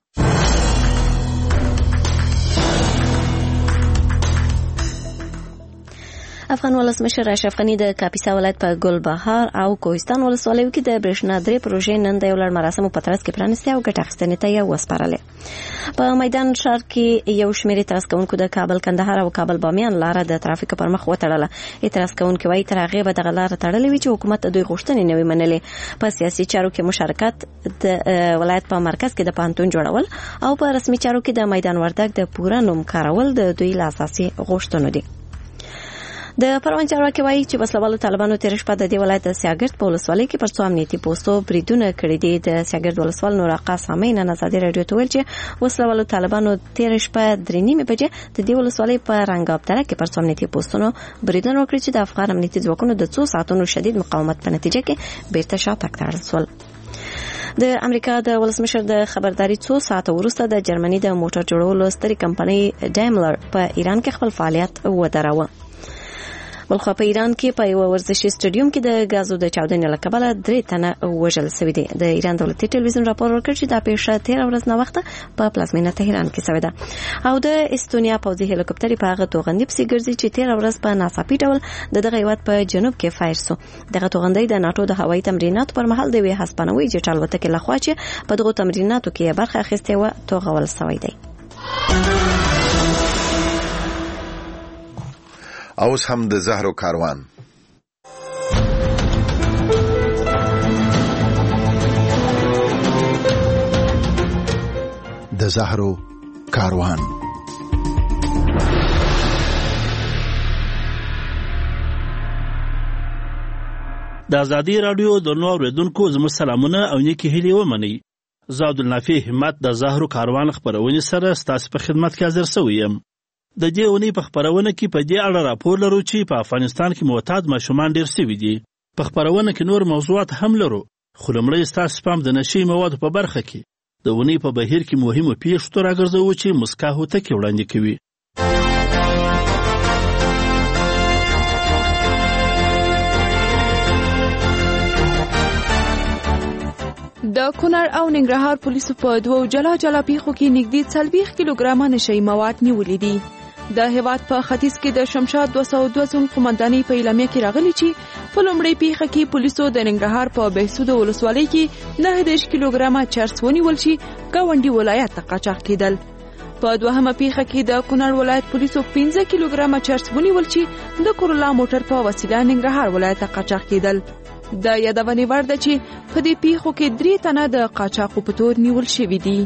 افغان ولسمشر اشرف غنی د کاپیسا ولایت په ګلبهار او کوهستان ولسوالیو کې د برېښنا درې پروژې نن د یو لړ مراسمو په ترڅ کې پرانیستې او ګټه اخیستنې ته یې وسپارلې. په میدان ښار کې یو شمېر اعتراض کوونکو د کابل کندهار او کابل بامیان لاره د ترافیک پر مخ وتړله. اعتراض کوونکي وایي تر هغې به دغه لاره تړلې وي چې حکومت د دوی غوښتنې نه وي منلې. په سیاسي چارو کې مشارکت، د ولایت په مرکز کې د پوهنتون جوړول او په رسمي چارو کې د میدان وردګ د پوره نوم کارول د دوی له اساسي غوښتنو دي. د پروان چارواکي وایي چې وسلوالو طالبانو تیر شپه د دې ولایت د سیاګرد په ولسوالۍ کې پر څو امنیتي پوسټو بریدونه کړي دي. د سیاګرد ولسوال نور آقا سامعین نن ازادي رادیو ته ویل چې وسلوالو طالبانو تیر شپه درې نیمې بجې د دې ولسوالۍ په رنګاب دره کې پر څو امنیتي پوسټونو بریدونه وکړي چې د افغان امنیتي ځواکونو د څو ساعتونو شدید مقاومت په نتیجه کې بیرته شاته کړل شول. د امریکا د ولسمشر د خبرداري څو ساعت وروسته د جرمني د موټر جوړولو سترې کمپنۍ ډایملر په ایران کې خپل فعالیت ودراوه. بلخو په ایران کې په یو ورزشي سټډیوم کې د غازو د چاودنې له کبله درې تنه وژل شوي دي. د ایران دولتي ټلویزیون راپور ورکړ چې دا پیښه تېره ورځ نه وخته په پلازمینه تهران کې شوې ده او د استونیا پوځي هلیکوپټر په هغه توغندي پسې ګرځي چې تېره ورځ په ناڅاپي ډول د دغه هیواد په جنوب کې فایر شو. دغه توغندي د ناتو د هوایي تمریناتو پر مهال د یوې هسپانوي جټ الوتکې لخوا چې په دغو تمریناتو کې برخه اخیستې وه توغول شوی دی. اوس هم د زهرو کاروان. د زهرو کاروان. د ازادي رادیو د نور اوریدونکو زموږ سلامونه او نیکی هیلې ومنئ. زه عبدالنافع همت د زهرو کاروان خبرونې سره ستاسو په خدمت کې حاضر شوی یم. د دې اونۍ په خبرونه کې په دې اړه راپور لرو چې په افغانستان کې معتاد ماشومان ډېر شوي دي. په خبرونه کې نور موضوعات هم لرو، خو لومړی ستاسو پام د نشي موادو په برخه کې د اونۍ په بهیر کې مهمو پیښو ته راګرځوو چې مسکا هوتکې وړاندې کوي. د کونړ او ننګرهار پولیسو په دوو جلا جلا پیښو کې نږدې څلوېښت کیلوګرامه نشهیي مواد نیولي دي. د هیواد په ختیځ کې د شمشاد دوه سوه دوه زون قومندانۍ په اعلامیه کې راغلي چې په لومړۍ پیښه کې پولیسو د ننګرهار په بهسودو ولسوالۍ کې نهه دېرش کیلوګرامه چرس ونیول چې ګاونډي ولایت ته قاچاق کېدل. په دوهمه پیښه کې د کونړ ولایت پولیسو پنځه کیلوګرامه چرس ونیول چې د کورولا موټر په وسیله ننګرهار ولایت ته قاچاق کېدل. د یادونې وړ ده چې په دې پیښو کې درې تنه د قاچاقو په تور نیول شوي دي.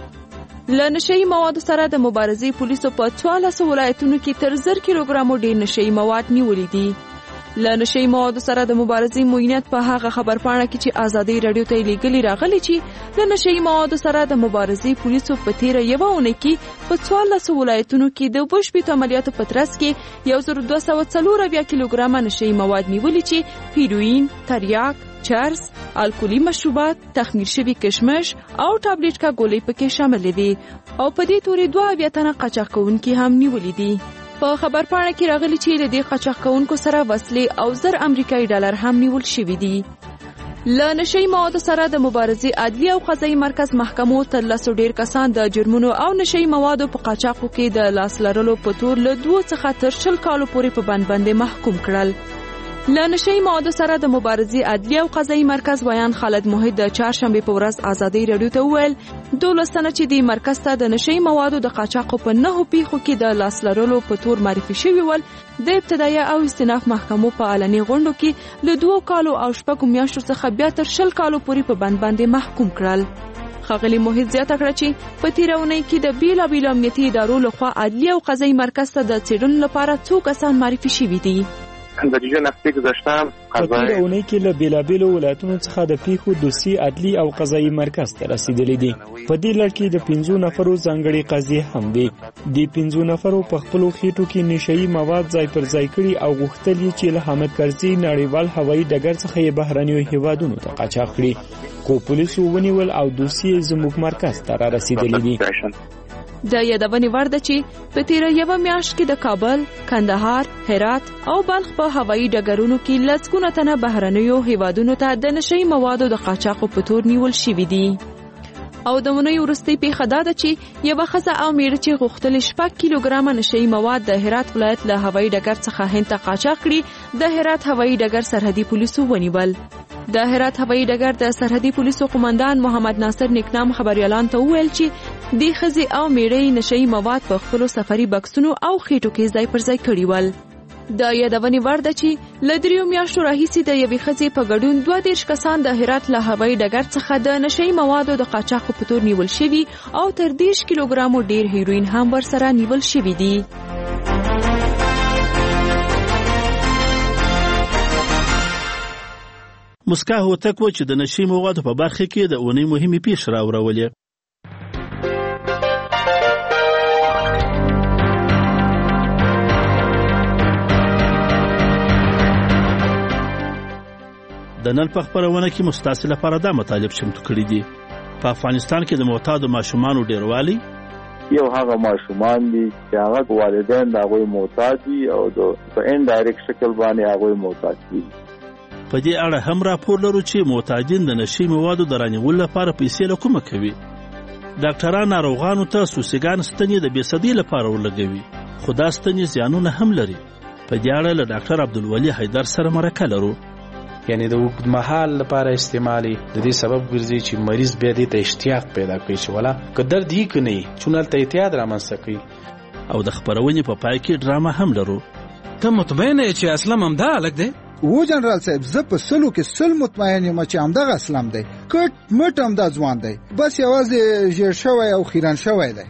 له نشهیي موادو سره د مبارزې پولیسو په څوارلسو ولایتونو کې تر زر کیلوګرامو ډېر نشهیي مواد نیولي دي. له نشهیي موادو سره د مبارزې معینت په هغه خبرپاڼه کې چې ازادي رادیو ته لیږلي راغلي چې له نشهیي موادو سره د مبارزې پولیسو په تیره یوه اونۍ کې په څوارلسو ولایتونو کې د اووه شپېتو عملیاتو په ترڅ کې یو زر دوه سوه څلور اویا کیلوګرامه نشهیي مواد نیولي چې هیروین، تریاک، چرس، الکولي مشروبات، تخمیر شوي کشمش او ټابلیټ کا ګولۍ پکې شامل دي او په دې تورې دوه اویا تنه قاچاق کوونکي هم نیولي دي. په خبرپاڼه کې راغلي چې له دې قاچاق کوونکو سره وسلې او زر امریکایي ډالر هم نیول شوي دي. له نشهیي موادو سره د مبارزې عدلي او قضایي مرکز محکمو تر لسو ډېر کسان د جرمونو او نشهیي موادو په قاچاقو کې د لاس لرلو په تور له دوو څخه تر شل کالو پورې په بند باندې محکوم کړل. له نشهیي موادو سره د مبارزې عدلي او قضایي مرکز ویان خالد موحد د چهارشنبې په ورځ ازادي رادیو ته وویل دولس تنه چې د مرکز ته د نشهیي موادو د قاچاقو په نهو پیښو کې د لاس لرلو په تور معرفي شوي ول د ابتدایه او استیناف محکمو په علني غونډو کې له دوو کالو او شپږو میاشتو څخه بیا تر شل کالو پورې په بند باندې محکوم کړل. ښاغلي موحد زیاته کړه چې په تیره اونۍ کې د بیلابیلو امنیتي ادارو لخوا عدلي او قضایي مرکز ته د څېړنو لپاره څو کسان معرفي شوي دي. نتیجه نقطې گذاشتم. په تېره اونۍ کې له بېلابېلو ولایتونو څخه د پیښو دوسي عدلي او قضایي مرکز ته رسېدلې دي. په دې لړ کې د پنځو نفرو ځانګړې قضیې هم وي. د پنځو نفرو په خپلو خېټو کې نشهیي مواد ځای پر ځای کړي او غوښتل یې چې له حامد کرزي نړیوال هوایي ډګر څخه یې بهرنیو هېوادونو ته قاچاق کړي، خو پولیسو ونیول او دوسیې زموږ مرکز ته را رسېدلې دي. د یادونې وړ ده چې په تیره یوه میاشت کې د کابل، کندهار، هرات او بلخ په هوایي ډګرونو کې لسګونه تنه بهرنیو هیوادونو ته د نشهیي موادو د قاچاقو په تور نیول شوي دي. او د مونۍ وروستۍ پیښه دا ده چې یوه ښځه او میړه چې غوښتل شپږ کیلوګرامه نشهیي مواد د هرات ولایت له هوایي ډګر څخه هند ته قاچاق کړي، د هرات هوایي ډګر سرحدي پولیسو ونیول. د هرات هوایي ډګر د سرحدي پولیسو قومندان محمد ناصر نیکنام خبريالان ته وویل چې د ښځې او میړه نشهیي مواد په خپلو سفري بکسونو او خېټو کې ځای پر ځای کړي ول. د یادونې وړ ده چې له دریو میاشتو راهیسې د یوې ښځې په ګډون دوه دېرش کسان د هرات له هوایي ډګر څخه د نشهیي موادو د قاچاقو په تور نیول شوي او تر دېرش کیلوګرامو ډېر هیروین هم ورسره نیول شوي دي. مسکا هوتک و چې د نشهیي موادو په برخه کې د اونۍ مهمې پیښې راوړولې. د نن په خپرونه کې مستاسې لپاره دا مطالب چمتو کړي دي. په افغانستان کې د معتادو ماشومانو ډیروالی، یو هغه ماشومان دي چې هغه والدین د هغوی معتاد دي او د په انډایرکټ شکل باندې هغوی معتاد دي. په دې اړه هم راپور لرو چې معتادین د نشهیي موادو د رانیولو لپاره پیسې له کومه کوي. ډاکټران ناروغانو ته سوسیګان ستنې د بېسدۍ لپاره ورلګوي، خو دا ستنې زیانونه هم لري. په دې اړه له ډاکټر عبدالولي حیدر سره مرکه لرو. یعنی د اوږدمهال لپاره استعمالي د دې سبب ګرځي چې مریض بیا دې ته اشتیاق پیدا کوي چې ولا که درد یې که نه وي چون هلته اعتیاد رامنځته کوي. او د خپرونې په پای کې ډرامه هم لرو. ته مطمئن یې چې اسلم همدا هلک دی؟ و جنرال صاحب، زه په سلو کې سل مطمئن یم چې همدغه اسلم دی. کټ مټ همدا ځوان دی، بس یوازې ژیړ شوی او خیرن شوی دی.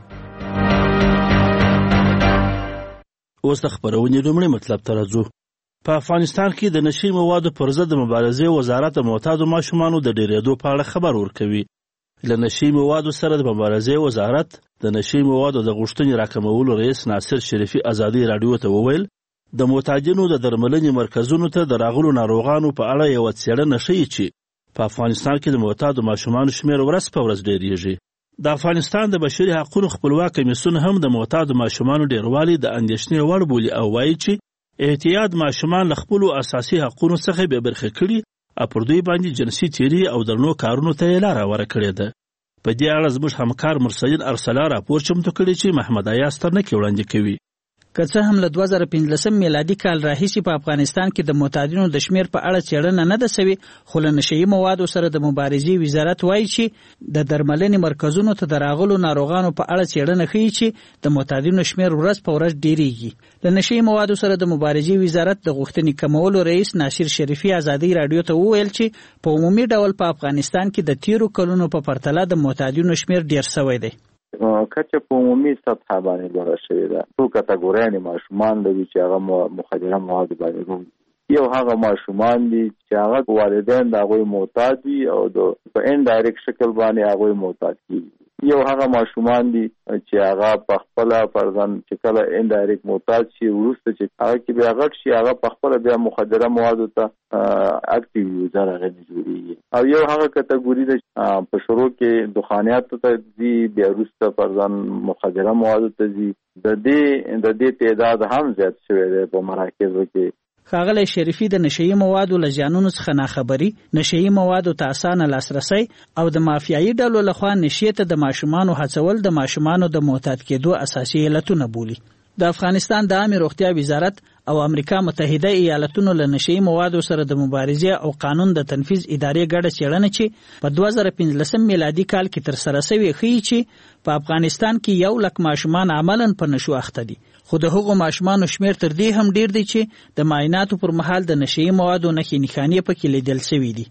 اوس د خپرونې لومړی مطلب ته راځو. په افغانستان کې د نشهیي موادو پر ضد د مبارزې وزارت د معتادو ماشومانو د ډېرېدو په اړه خبر ورکوي. له نشهیي موادو سره د مبارزې وزارت د نشهیي موادو د غوښتنې راکمولو رئیس ناصر شریفي ازادي راډیو ته وویل د معتادینو د درملنې مرکزونو ته د راغلو ناروغانو په اړه یوه څېړنه ښیي چې په افغانستان کې د معتادو ماشومانو شمېر ورځ په ورځ ډېرېږي. د افغانستان د بشري حقونو خپلواک کمیسیون هم د معتادو ماشومانو ډېروالی د اندېښنې وړ بولي او وایي چې احتیاط ماشومان له خپلو اساسي حقونو څخه بې برخې کړي او پر دوی باندې جنسي تیري او درنو کارونو ته یې لاره هواره کړې ده. په دې اړه زموږ همکار مرسلین ارسلا راپور چمتو کړی چې محمد ایاز ترنکې وړاندې کوي. که څه هم له دوه زره پنځلسم میلادي کال راهیسې په افغانستان کې د معتادینو د شمېر په اړه څېړنه نه ده سوې، خو له نشهیي موادو سره د مبارزې وزارت وایي چې د درملنې مرکزونو ته د راغلو ناروغانو په اړه څېړنه ښیي چې د معتادینو شمېر ورځ په ورځ ډېرېږي. له نشهیي موادو سره د مبارزې وزارت د غوښتنې کمولو رئیس ناصر شریفي ازادي راډیو ته وویل چې په عمومي ډول په افغانستان کې د تیرو کلونو په پرتله د معتادینو شمېر ډېر سوی دی. کچه په عمومي سطح باندې لوړه شوې ده. څو کټګورۍ ماشومان لري چې هغه مخدره مواد باندې روږدي. یو هغه ماشومان دي چې هغه والدین د هغوی معتاد دي او د په انډایرکټ شکل باندې هغوی معتاد کېږي. یو هغه ماشومان دي چې هغه په خپله فرضاً چې کله انډایرکټ معتاد شي وروسته چې هغه کې بیا غټ شي هغه په خپله بیا مخدره موادو ته اکټیو یوزر هغه نه جوړېږي. او یو هغه کټګوري ده په شروع کې دخانیاتو ته ځي، بیا وروسته فرضاً مخدره موادو ته ځي. د دې د دې تعداد هم زیات شوی دی په مراکزو کې. ښاغلی شریفي د نشهیي موادو له زیانونو څخه ناخبري، نشهیي موادو ته اسانه لاسرسی او د مافیایي ډلو لخوا نشې ته د ماشومانو هڅول د ماشومانو د معتاد کېدو اساسي علتونه بولي. د افغانستان د عامې روغتیا وزارت او امریکا متحده ایالتونو له نشهیي موادو سره د مبارزې او قانون د تنفیذ ادارې ګډه څېړنه چې په دوه زره پنځلسم میلادي کال کې ترسره سوې ښیي چې په افغانستان کې یو لک ماشومان عملاً په نشو اخته دي، خو د هغو ماشومانو شمېر تر دې هم ډېر دی چې د معایناتو پر مهال د نشهیي موادو نښې نښانې پکې لیدل سوي دي.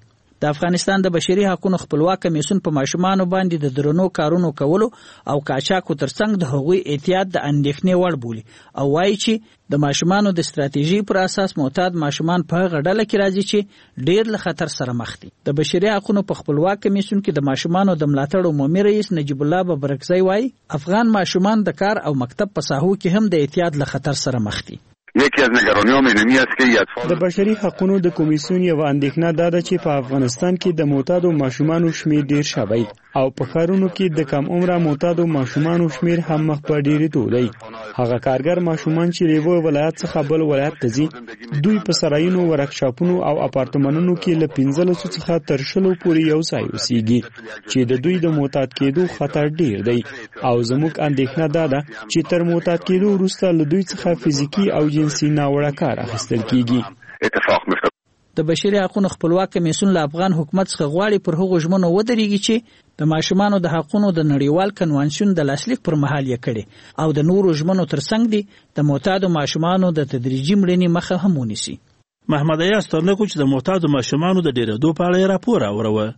د افغانستان د بشري حقوقو خپلواک کمیسیون په ماشومانو باندې د درنو کارونو کولو او قاچاقو ترڅنګ د هغوی احتیاط د اندېښنې وړ بولي او وایي چې د ماشومانو د ستراتیژي پر اساس معتاد ماشومان په هغه ډله کې راځي چې ډېر له خطر سره مخ دي. د بشري حقوقو په خپلواک کمیسیون کې د ماشومانو د ملاتړ عمومي رئیس نجیب الله ببرکزی وایي افغان ماشومان د کار او مکتب په ساحو کې هم د احتیاط له خطر سره مخ دي. یکی از نگرانی‌هام اینمی است که اطفال د بشري حقوقو د کمیسیون یو اندېښنه دا ده چې په افغانستان کې د معتادو ماشومانو شمېر ډېر شوی او په ښارونو کې د کم عمره معتادو ماشومانو شمېر هم مخ په ډېرېدو دی. هغه کارګر ماشومان چې له یوه ولایت څخه بل ولایت ته ځي دوی په سرایونو ورکشاپونو او اپارتمانونو کې له پنځلسو څخه تر شلو پورې یو ځای اوسېږي چې د دوی د معتاد کېدو خطر ډېر دی او زموږ اندېښنه دا ده چې تر معتاد کېدو وروسته له دوی څخه فزیکي او جنسي ناوړه کار اخیستل کېږي. اتفاق میفته. د بشري حقوقو خپلواک کمیسیون له افغان حکومت څخه غواړي پر هغو ژمنو ودرېږي چې د ماشومانو د حقوقو د نړیوال کنوانسیون د لاسلیک پر مهال یې کړي او د نورو ژمنو ترڅنګ دي د معتادو ماشومانو د تدریجي مړینې مخه هم ونیسي. محمد ایاز ترنکو چې د معتادو ماشومانو د ډېرېدو په اړه راپور راوړوه.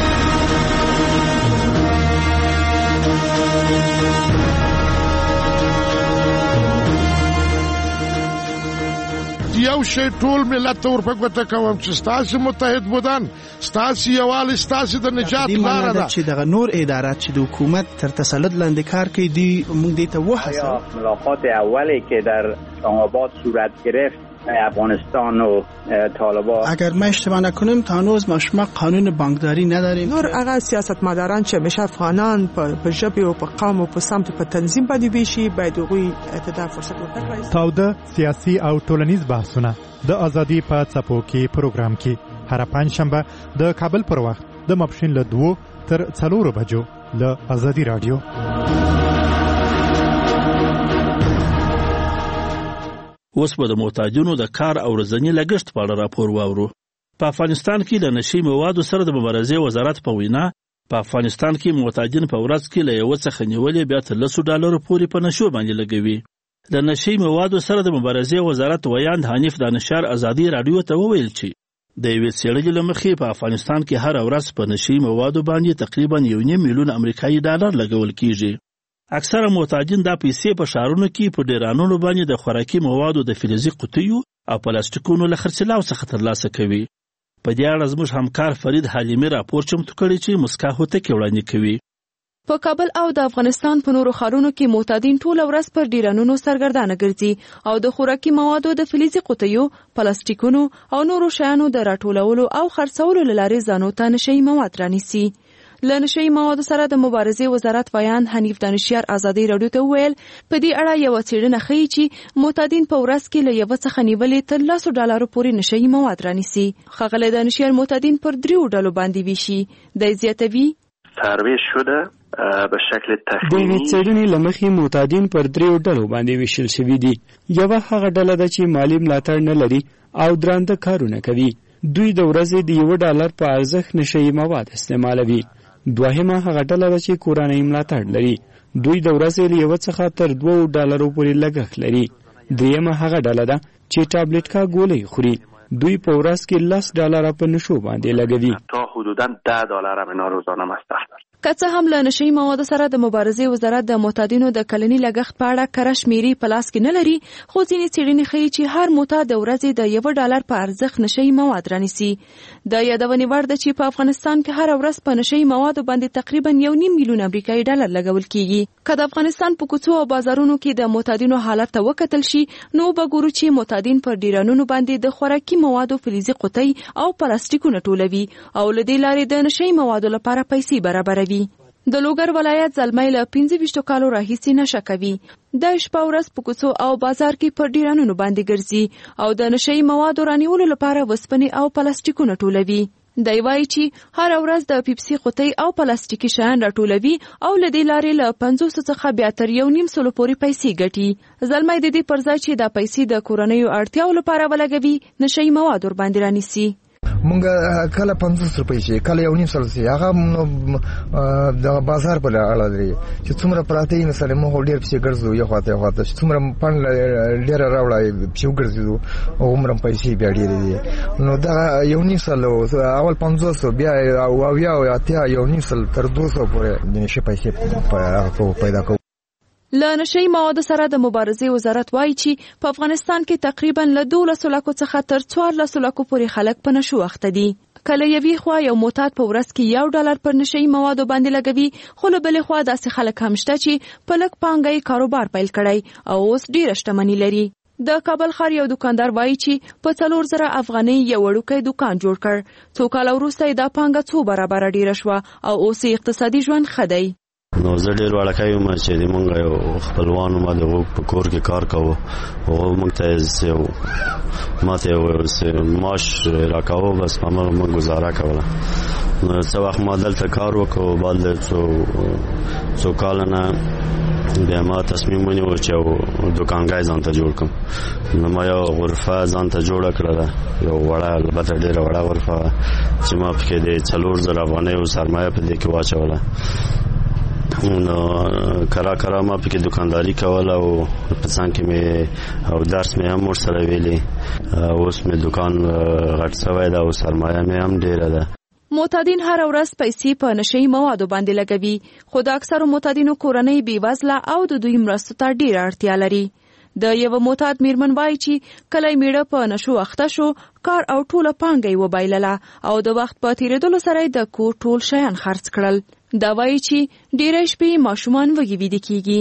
یو شی ټول ملت ته ورپګوته کوم چې ستاسو متحد بودن ستاسو یووالی ستاسو د نجات لاره ده چې دغه نور ادارات چې د حکومت تر تسلط لاندې کار کوي دی موږ دې ته وهڅوو. ملاقات اولی که در آباد صورت گرفت افغانستان و طالبان اگر ما اشتباه نکنیم تا هنوز ما شما قانون بانکداری نداریم. نور هغه سیاستمداران چې همیشه افغانان په ژبه او په قوم او په سمت په تنظیم باندې ویشي باید هغوی اعتدال فرصت ورکړي. تاوده سیاسي او ټولنیز بحثونه د ازادي په څپو کې پروګرام کې هر پنځشنبه د کابل پر وخت د ماپښین له دوه تر څلورو بجو له ازادي رادیو. اوس به د معتادینو د کار او ورځني لګښت په اړه راپور واورو. په افغانستان کې د نشي موادو سره د مبارزې وزارت په وینا په افغانستان کې معتادین په ورځ کې له یو څخه نیولې بیا تر لسو ډالرو پورې په نشو باندې لګوي. د نشي موادو سره د مبارزې وزارت ویاند حنیف دانشار ازادي رادیو ته وویل چې د یوې څېړنې له مخې په افغانستان کې هر ورځ په نشي موادو باندې تقریبا یو نیم میلیون امریکایي ډالر لګول کیږي. اکثره معتادین دا پیسې په ښارونو کې په ډیرانونو باندې د خوراکي موادو د فلزي قطیو او پلاستیکونو له خرڅلاو څخه ترلاسه کوي. په دې اړه زموږ همکار فرید حلیمي راپور چمتو کړی چې مسکا هوتکي وړاندې کوي. په کابل او د افغانستان په نورو ښارونو کې معتادین ټوله ورځ پر ډیرانونو سرګردانه ګرځي او د خوراکي موادو د فلزي قطیو، پلاستیکونو او نورو شیانو د راټولولو او خرڅولو له لارې ځانو ته نشهیي مواد رانیسي. له نشهیي موادو سره د مبارزې وزارت ویاند حنیف دانشیار ازادي راډیو ته وویل په دې اړه یوه څېړنه ښیي چې معتادین په ورځ کې له یوه څخه نیولې تر لسو ډالرو پورې نشهیي مواد رانیسي. ښاغلی دانشیار معتادین پر دریو ډلو باندې ویشي. دی زیاتوي ترویج شده به شکل تخمینی. د څېړنې له مخې معتادین پر دریو ډلو باندې ویشل شوي دي. یوه هغه ډله ده چې مالي ملاتړ نه لري او درانده کارونه کوي. دوی د ورځې د یو ډالر په ارزښت نشهیي مواد استعمالوي. دوهمه هغه ډله ده چې کورنۍ ملاتړ لري. دوی د ورځې له یو څخه تر دوو ډالرو پورې لګښت لري. دریمه هغه ډله ده چې ټابلیټ کا ګولۍ خوري. دوی په ورځ کې لس ډالره په نشو باندې لګوي. تا حدوداً ده ډالر هم اینا روزانه مصرف دارن. که څه هم له نشهیي موادو سره د مبارزې وزارت د معتادینو د کلني لګښت په اړه کره شمېرې په لاس کې نه لري، خو ځینې څېړنې ښیي چې هر معتاد د ورځې د یو ډالر په ارزښت نشهیي مواد رانیسي. د یادونې وړ ده چې په افغانستان کې هر ورځ په نشهیي موادو باندې تقریبا یو نیم میلیون امریکایي ډالر لګول کیږي. که د افغانستان په کوڅو او بازارونو کې د معتادینو حالت ته وکتل شي، نو به ګورو چې معتادین پر ډیرانونو باندې د خوراکي موادو فلزي قطۍ او پلاستیکونه ټولوي او له دې لارې د نشهیي موادو لپاره پیسې برابروي. د لوګر ولایت زلمی له پنځه ویشتو کالو راهیسې نشه کوي. د شپه ورځ په کوڅو او بازار کې پر ډیرانونو باندې ګرځي او د نشهیي موادو رانیولو لپاره وسپنې او پلاستیکونه ټولوي. دی وایي چې هره ورځ د پیپسي قطۍ او پلاستیکي شیان راټولوي او له دې لارې له پنځوسو څخه بیا تر یو نیم سلو پورې پیسې ګټي. زلمی د دې پر ځای چې دا پیسې د کورنیو اړتیاو لپاره ولګوي، نشهیي مواد ورباندې رانیسي. مونږ کله پنځوس روپۍ شي کله یو نیم سل شي هغه د بازار په اړه دی چې څومره پراته یې مثلا مو ډېر پسې ګرځو یو خواته خواته څومره پن ډېر راوړای پسې ګرځو او عمر پیسې بیا ډېرې دي نو دا یو نیم سل اول پنځوس بیا او بیا اتیا یو نیم سل تر دوه سوه پورې د نشي پیسې پیدا کوو. له نشهیي موادو سره د مبارزې وزارت وایي چې په افغانستان کې تقریبا له دولسو لکو څخه تر څوارلسو لکو پورې خلک په نشو اخته دي. کله یوې خوا یو معتاد په ورځ کې یو ډالر پر نشهیي موادو باندې لګوي خو له بلې خوا داسې خلک هم شته چې په لږ پانګه یې کاروبار پیل کړی او اوس ډېره شتمني لري. د کابل ښار یو دکاندار وایي چې په څلور زره افغانۍ یو وړوکی دکان جوړ کړ. څو کاله وروسته یې دا پانګه څو برابره ډېره شوه او اوس یې اقتصادي ژوند ښه دی. نو زه ډېر وړوکی وم چې د مونږ یو خپلوان وم د هغوی په کور کې کار کوو هغوی مونږ ته یو ما ته یو معاش راکاوه بس په همغه مونږ ګزاره کوله. نو څه وخت ما دلته کار وکړو بعد له څو څو کاله نه بیا ما تصمیم ونیو چې یو دوکانګی ځان ته جوړ کړم. نو ما یو غرفه ځان ته جوړه کړله یو وړه البته ډېره وړه غرفه چې ما پکې د څلور زره افغانیو سرمایه په دې کې واچوله. نو کرا کرا ما پکې دکانداری کوله او په څنګ کې مې او درس مې هم ورسره ویلي اوس مې دکان غټ شوی ده او سرمایه مې هم ډېره ده. معتادین هر ورځ پیسې په نشهیي موادو باندې لګوي خو د اکثرو معتادینو کورنۍ بېوزله او د دوی مرستو ته ډېره اړتیا لري. د یو معتاد میرمن وایي چې کله یې میړه په نشو اخته شو کار او ټوله پانګه یې وبایلله او د وخت په تېرېدلو سره یې د کور ټول شیان خرڅ کړل. دا وایي چې ډېری شپې ماشومان وږي ویده کېږي.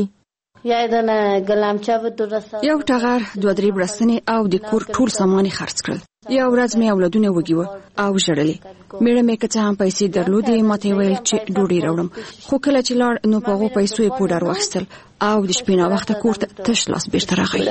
یو ټغر دوه درې بړستنې او د کور ټول سامان یې خرڅ کړل. یو ورځ مې اولادونه وږي وه او ژړلې. میړه مې که څه هم پیسې درلودې ما ته یې ویل چې ډوډۍ راوړم خو کله چې لاړ نو په هغو پیسو یې پوډر واخیستل او د شپې ناوخته کور ته تش لاس بېرته راغی.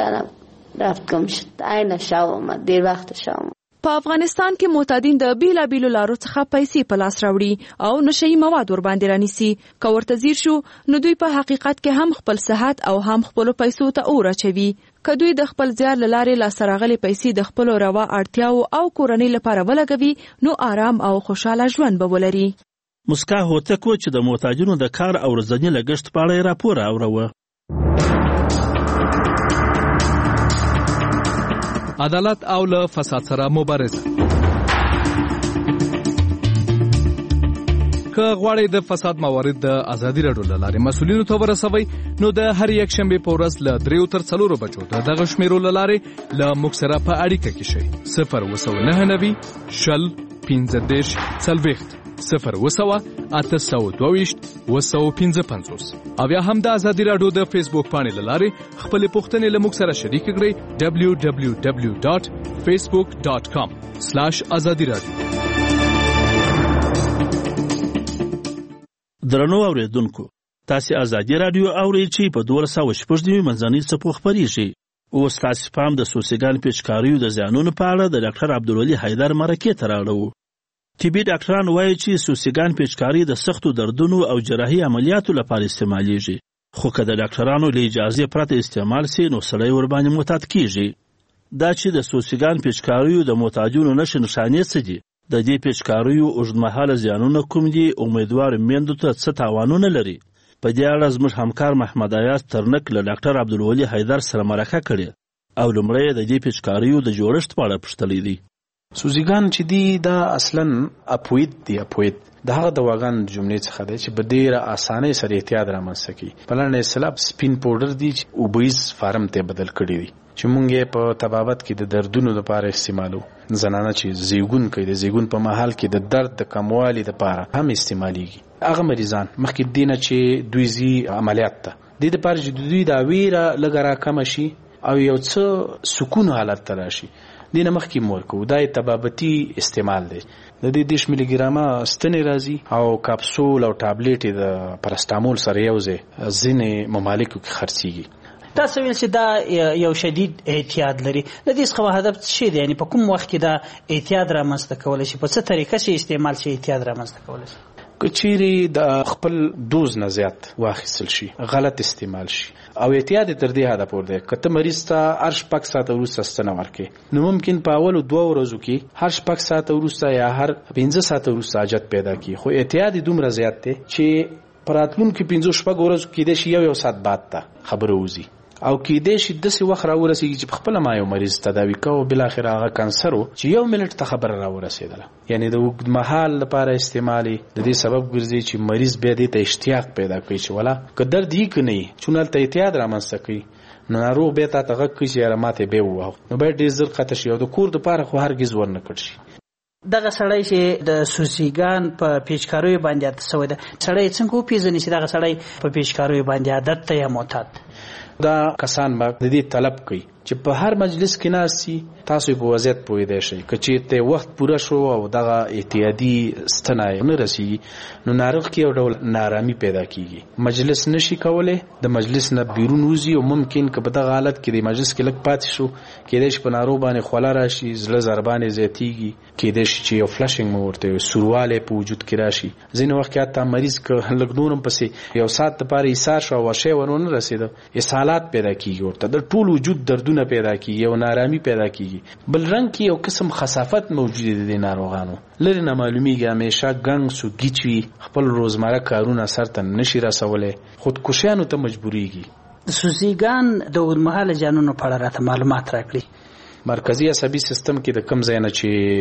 په افغانستان کې معتادین د بیلابیلو لارو څخه پیسې په لاس راوړي او نشهیي مواد ورباندې رانیسي. که ورته ځیر شو نو دوی په حقیقت کې هم خپل صحت او هم خپلو پیسو ته اور اچوي. که دوی د خپل زیار له لارې لاسته راغلې پیسې د خپلو روا اړتیاو او کورنۍ لپاره ولګوي نو آرام او خوشحاله ژوند به ولري. مسکا هوتک و چې د معتادینو د کار او ورځني لګښت په اړه یې راپور اوروه. عدالت او له فساد سره مبارزه. که غواړئ د فساد موارد د ازادي راډیو له لارې مسؤلینو ته ورسوئ نو د هر یک شنبې په ورځ له دریو تر څلورو بجو د دغه شمیرو له لارې له موږ سره په اړیکه کې شئ. صفر اوه سوه نهه نوي شل پنځه دېرش څلوېښت صفر اوه سوه اته سوه دوه ویشت اوه سوه پنځه پنځوس او یا هم د ازادي راډیو د فیسبوک پاڼې له لارې خپلې پوښتنې له موږ سره شریکې کړئ. ډبلیو ډبلیو ډبلیو ډاټ فیسبوک ډاټ کام سلاش ازادي راډیو. درنو اوریدونکو تاسو ازادي راډیو اورئ چې په دوه سوه شپږ نوي منځنۍ څپو خپرېږي. اوس تاسو پام د سوسیګان پیچکاریو د زیانونو په اړه د ډاکټر عبدالولي حیدر مرکې ته راوړو. طبي ډاکټران وایي چې سوسیګان پیچکاري د سختو دردونو او جراحي عملیاتو لپاره استعمالیږي خو که د ډاکټرانو له اجازې پرته استعمال سي نو سړی ورباندې معتاد کیږي. دا چې د سوسیګان پیچکاریو د معتادینو نښې نښانې څه دي؟ د دې پیچکاریو اوږدمهاله زیانونه کوم دي؟ امیدوار میندو ته څه تاوانونه لري؟ په دې اړه زموږ همکار محمد ایاز ترنک له ډاکټر عبدالولي حیدر سره مرکه کړې او لومړی د دې پیچکاریو د جوړښت په اړه پوښتلی دی. سوزیګان چې دی دا اصلا اپوید دی اپوید د هغه دواګان جملې څخه دی چې په ډېره اسانۍ سره احتیاط رامنځته کوي. په لنډه اصطلاح سپین پوډر دی چې اوبیز فارم ته بدل کړی دی چې مونږ یې په طبابت کې د دردونو لپاره استعمالو. زنانه چې زیږون کوي د زیږون په محل کې د درد د کموالي لپاره هم استعمالیږي. هغه مریضان مخکې دینه چې دوی زی عملیات ته د دې لپاره چې دوی دا ویره لږه راکمه شي او یو څه سکون حالت ته راشي دینه مخکې مور کو دا طبابتي استعمال دی. د دې دیش ملي ګرامه ستنې راځي او کاپسول او ټابلیټ د پرستامول سره یو ځای ځینې ممالکو کې خرڅيږي. تاسو ویل چې دا یو شدید احتیاط لري. د دې څخه هدف څه دی؟ یعنی په کوم وخت کې دا احتیاط رامنځته کول شي؟ په څه طریقه چې استعمال شي احتیاط رامنځته کول شي؟ کچيري د خپل دوز نه زیات واخیستل شي غلط استعمال شي او احتیاط تر دې حد پورې ده کته مریض ته هر شپږ ساعت وروسته ستنه ورکې نو ممکن په اول دوه ورځو کې هر شپږ ساعت وروسته یا هر پنځه ساعت وروسته حاجت پیدا کی خو احتیاط دومره زیات دی چې پراتلون کې پنځه شپږ ورځو کې د شي یو یو ساعت بعد ته خبره وزي او کې د شي د سی وخت را ورسیږي چې خپل ما یو مریض تداوی کوو بل اخر هغه کانسر چې یو منټ ته خبر را ورسېدله یعنی د وګد محل لپاره استعمالي د دې سبب ګرځي چې مریض به د اشتیاق پیدا کوي چې ولا که درد یې کني چونل ته احتیاط را منځ کوي نو ناروغ به تا تغه کوي چې رماته به وو نو به ډیر زر خطر شي او د کور د لپاره خو هرگز ورنه کړ شي دغه سړی چې د سوسیګان په پیچکاروي باندې عادت شوی دی سړی څنګه پیژني چې دغه سړی په پیچکاروي باندې عادت ته یا معتاد دا کسان به د دې طلب کوي چې په هر مجلس کې ناسي تاسو په وضعیت پوي دی شي کچې ته وخت پوره شو او دغه احتیاطي ستنای نه رسی نو ناروغ کې یو ډول نارامي پیدا کیږي مجلس نشي کوله د مجلس نه بیرون وزي او ممکن که په دغه حالت کې د مجلس کې لګ پات شو کې د شپ ناروغ باندې خوله راشي زړه ضربانې زیاتیږي کې د شي یو فلاشینګ مورته سورواله په وجود کې راشي ځینې وخت کې تا مریض ک لګدونم پسې یو سات لپاره ایثار شو ورشه ورونه رسیدو اسهالات پیدا کیږي ورته د ټول وجود دردونه پیدا کیږي او نارامي پیدا کیږي بل رنګ کې یو قسم خسافت موجود دي د ناروغانو لری نه معلومیږي همیشه ګنګ سو گیچوي خپل روزمره کارونه سرته نشي رسوله خودکشیانو ته مجبوريږي د سوزیګان د اورمحاله جانونو په اړه راته معلومات راکړي مرکزی عصبي سیستم کې د کم ځای نه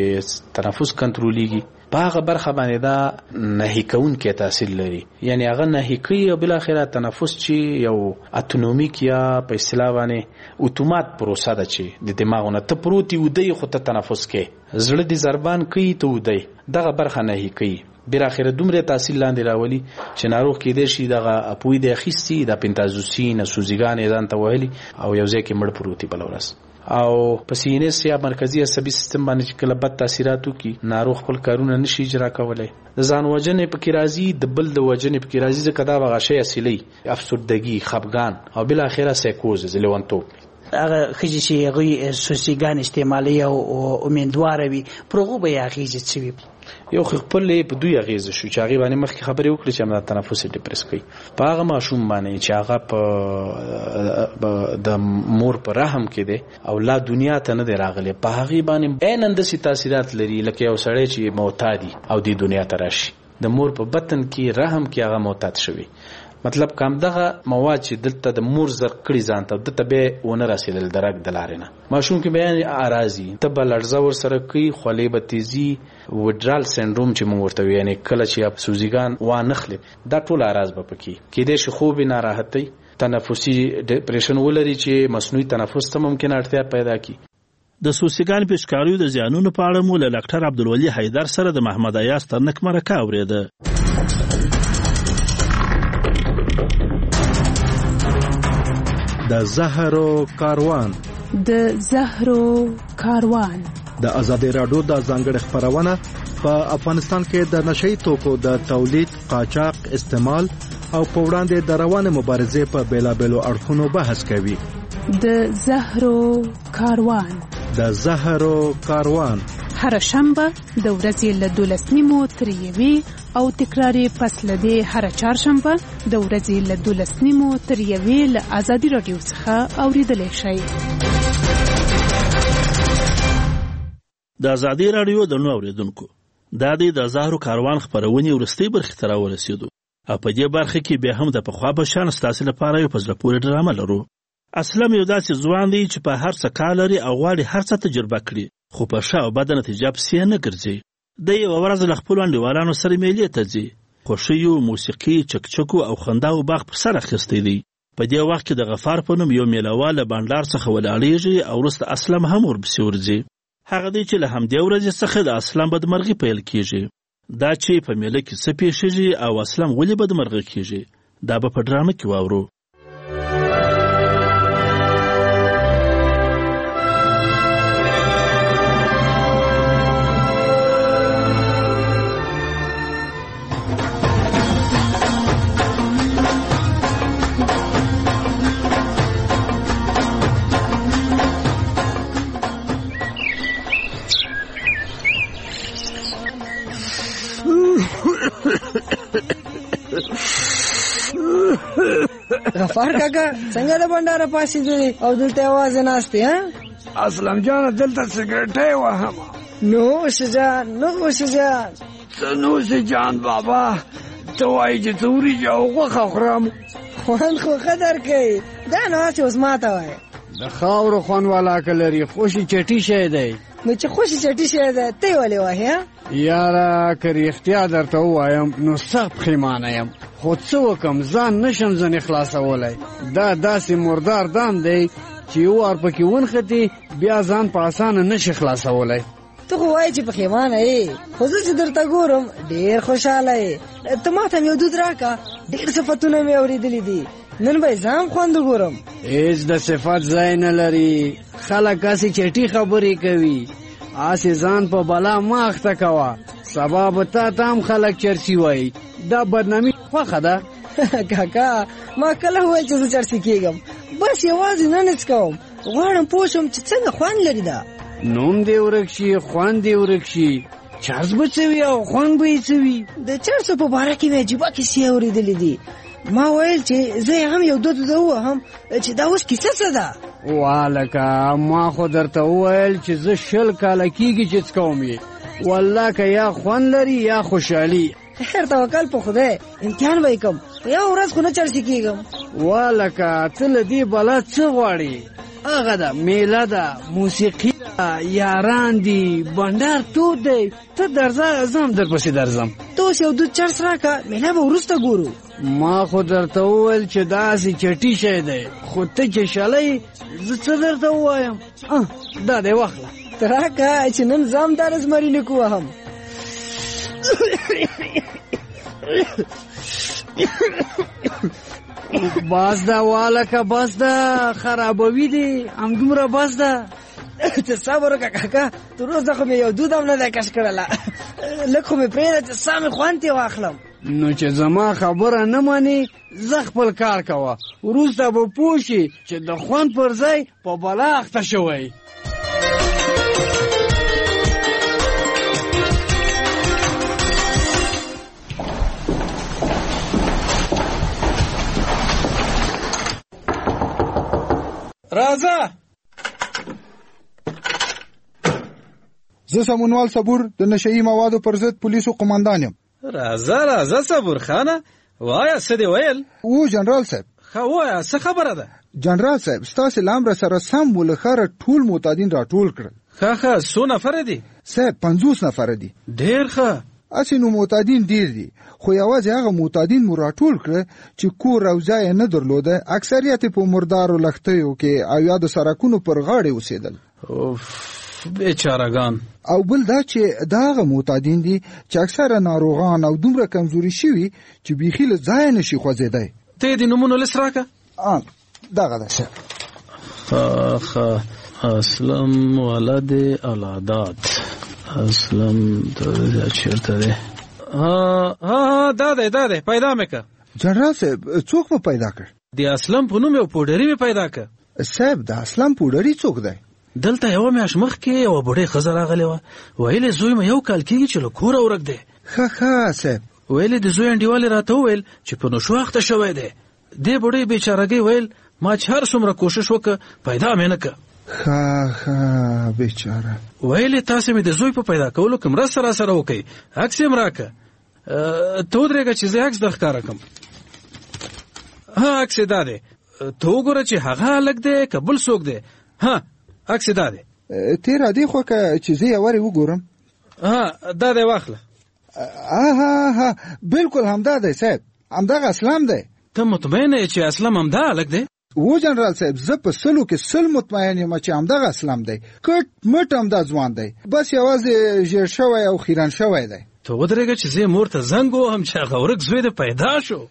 چې تنفس کنټرولېږي په هغه برخه باندې دا نهي کوونکی تاثیر لري یعنی هغه نهي کوي او بل اخره تنفس چې یو اتونومیک یا په اصطلاح باندې اتومات پروسه ده چې د دماغونو ته پروتي ودی خو ته تنفس کې زړه دي ضربان کوي ته ودی دغه برخه نهي کوي بیر اخره دومره تاثیر لاندې راولي چې ناروغ کې د شي دغه اپوی د اخیستي د پنتازوسین سوزیګان ځان ته وهلي او یو ځای کې مړ پروتي بل ورس او پسینه سیا مرکزی عصبي سیستم باندې چې کله بد تاثیراتو کې ناروغ خپل کارونه نشي اجرا کولای ځان وجنې په کې راځي د بل د وجنې په کې راځي ځکه دا هغه شی اصلي افسردګي خپګان او بل اخره سایکوز لیوانتوب هغه خجی چې هغه سوسیګان استعمالي او امیدوار وي پروغه به هغه چې وي یو خپل په دوی غیزه شو چې هغه باندې مخکې خبرې وکړي چې موږ تنفس ډیپریس کوي په هغه ماشوم باندې چې هغه په د مور په رحم کې دی او لا دنیا ته نه دی راغلی په هغه باندې عیناً د تاثیرات لري لکه یو سړی چې معتادي او د دنیا ته راشي د مور په بطن کې رحم کې هغه معتاد شوی مطلب کوم دغه مواد چې دلته د مور زر کړي ځان ته د تبه ونه رسیدل درک دلارنه ماشوم کې بیان اراضي تبه لړزه ور سره کوي خولې به تیزي وډرال سندروم چې موږ ورته یعنی کله چې سوزیګان و نخلي دا ټول اراز به پکې کې د خوب ناراحتي تنفسي ډیپریشن ولري چې مصنوعي تنفس ته ممکن اړتیا پیدا کی د سوسیګان پیشکاریو د زیانونو په اړه مو له ډاکټر عبدالولي حیدر سره د محمد ایاز ترنک مرکه اوریده د زهرو کاروان د زهرو کاروان د ازادي راډیو د ځانګړي خبرونه په افغانستان کې د نشئی توکو د تولید قاچاق استعمال او په وړاندې د روانه مبارزې په بیلابېلو اړخونو بحث کوي د زهرو کاروان د زهرو کاروان هر شنبه د ورځې له دولس نیمو تر یوې او تکراری پس لدی هر چهارشنبه د ورځې له دولس نیمو تر یوې له ازادي راډیو څخه اوریدلای شئ د ازادي راډیو د نو اوریدونکو دا د زهرو کاروان خبرونه ورستي برخه تر ورسېدو او په دې برخه کې به هم د پخوا بشان ستاسو لپاره یو پزله پورې ډرامه لرو اسلام یو داسې ځوان دی چې په هر څه کار لري او غواړي هر څه تجربه کړي خو په ښه او بده نتیجه پسې نه ګرځي د یو ورځ له خپلو انډیوالانو سره میلې ته ځي خوښیو موسیقي چکچکو او خنداو باغ پر سر اخیستی دی په دې وخت کې د غفار په نوم یو میلهوال له بانډار څخه ولاړیږي او وروسته اسلام هم ورپسې ورځي هغه دی چې له همدې ورځې څخه د اسلام بدمرغي پیل کیږي دا چې په میله کې څه پیښیږي او اسلام ولې بدمرغه کیږي دا به په ډرامه کې واورو غفار کاکا څنګه د بنداره پاسې دی او دلته आवाज ناشته ها؟ اسلم جان دلته سګرټي وهم. نو شجان نو شجان نو شجان بابا ته وایي چې توري جو غوښه خورم. خوان خو قدر کوي دا نو څه اوس ماته وایي د خاورو خوان والا کلري خوشي چټي شه دی. نو چې خوشي چټي شه دی ته ولې وایې؟ یاره که رښتیا درته ووایم نو سخت پښیمانه یم، خو څه وکم ځان نشم ځنې خلاصولی. دا داسې مردار دام دی چې یو وار پکې ونښتې بیا ځان په اسانه نشي خلاصولی. ته خو وایې چې پښیمانه یې، خو زه چې درته ګورم ډېر خوشحاله یې. ته ما ته هم یو دود راکړه، ډېر صفتونه مې اورېدلي دي، نن به یې ځان خوند وګورم. هېڅ د صفت ځای نه لري، خلک هسې چټي خبرې کوي. هسې ځان په بلا مه اخته کوه، سبا به تا ته هم خلک چرسي وایي. دا بدنامي خوښه ده. کاکا ما کله وویل چې زه چرسي کېږم، بس یوازې نن څکوم، غواړم پوه شم چې څنګه خوند لري. دا نوم دې ورک شي، خوند دې ورک شي، چرس به څه وي او خوند به یې څه وي. د چرسو په باره کې مې عجیبه کیسې اورېدلې دي. ما ویل چې زه هم یو دود ووهم چې دا اوس کیسه څه ده. والکه ما خو درته وویل چې زه شل کاله کېږي چې څکوم یې، والله که یا خوند لري یا خوشحالي. خیر توکل په خدای، امتحان به یې کم، په یوه ورځ خو نه چرسي کېږم. والکه ته له دې بلا څه غواړې؟ هغه ده میله ده، موسیقي ده، یاران دي، بنډار تود دی. ته درځه زه هم درپسې درځم. ته اوس یو دود چرس راکړه، میله به وروسته ګورو. ما خو درته وویل چې داسې چټي شی دی، خو ته چې شلی زه څه درته ووایم؟ دا دی واخله. ته راکړه چې نن زه هم دا رزمري لیک ووهم. بس ده والکه بس ده، خرابوي دي همدومره بس ده. ته صبر وکړه کاکا، تر اوسه خو مې یو دود هم نه دی کش کړله. لږ خو مې پرېږده چې سا مې خوند ترې واخلم. نو چې زما خبره نه منې زه خپل کار کوه، وروسته به پوه شي چې د خوند پر ځای په بلا اخته شوی. راځه. زه سمونوال صبور د نشئی موادو پر ضد پولیسو قماندان یم. راځه راځه صبور خانه، وایه څه دې ویل؟ و جنرال صاحب. ښه وایه څه خبره ده؟ جنرال صاحب ستاسې له امره سره سم و له ښاره ټول معتادین راټول کړل. ښه ښه څو نفره دي؟ صاحب پنځوس نفره دي. ډېر ښه. هسې نو معتادین ډېر دي، خو یوازې هغه معتادین مو راټول کړه چې کور او ځای یې نه درلوده، اکثریت په مردارو لښتیو کې او یا د سړکونو پر غاړې اوسېدل. بیچارهګان. او بل دا چې دا هغه معتادین دي چې اکثره ناروغان او دومره کمزوري شوي چې بیخي له ځایه نشي خوځېدی. ته یې د نومونو لیست راکړه. دغه ده صاحب. ښه ښه. اسلم ولد العداد. اسلم چیرته دی؟ ها ها دا دی دا دی، پیدا مې که. جنرال صاحب څوک په پیدا کړ؟ د اسلم په نوم یو پوډري مې پیدا که. صاحب د اسلم پوډري څوک دی؟ دلته یوه میاشت مخکې یوه بوډۍ ښځه راغلې وه، ویلې زوی مې یو کال کېږي چې له کوره ورک دی. ښه ښه صاحب. ویلې د زوی انډیوالې راته وویل چې په نشو اخته شوی دی. دې بوډۍ بیچارهګۍ ویل ما چې هر څومره کوشش وکړه پیدا مې نه که. ښه ښه بیچاره. ویلې تاسې مې د زوی په پیدا کولو کې مرسته را سره وکړئ، عکس یې م راکړه. ته ودرېږه چې زه عکس در ښکاره کړم. ها عکس یې دا دی، ته وګوره چې هغه هلک دی که بل څوک دی. ها عکس یې دا دی. ته را دې خوا که چې زه یې ورې وګورم. ها دا دی واخله. ها ها بالکل همدا دی صاحب، همدغه اسلم دی. ته مطمئن یې چې اسلم همدا هلک دی؟ و جنرال صاحب زه په سلو کې سل مطمئن یم چې همدغه اسلم دی، کټ مټ همدا ځوان دی، بس یوازې ژیړ شوی او خیرن شوی دی. ته ودرېږه چې زه مور ته زنګ ووهم چې هغه ورک زوی دې پیدا شو.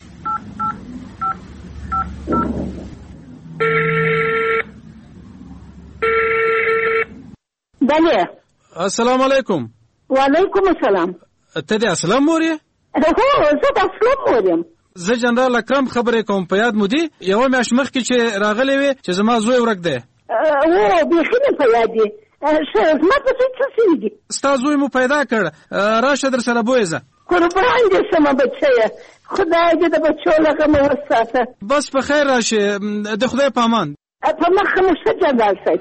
بله. السلام علیکم. وعلیکم السلام. ته د اسلم مور یې؟ هو زه د اسلم مور یم. زه جنرال اکرم خبرې کوم، په یاد مو دي یوه میاشت مخکې چې راغلی وې چې زما زوی ورک دی؟ او بیخي مې په یاد دي. ښه زما په زوی څه شوي دي؟ ستا زوی مو پیدا کړ، راشه در سره بویزه. قربان دې شمه بچیه، خدای دې د بچو له غمه وساته. بس په خیر راشه، د خدای په امان. په مخه مو ښه جنرال صاحب.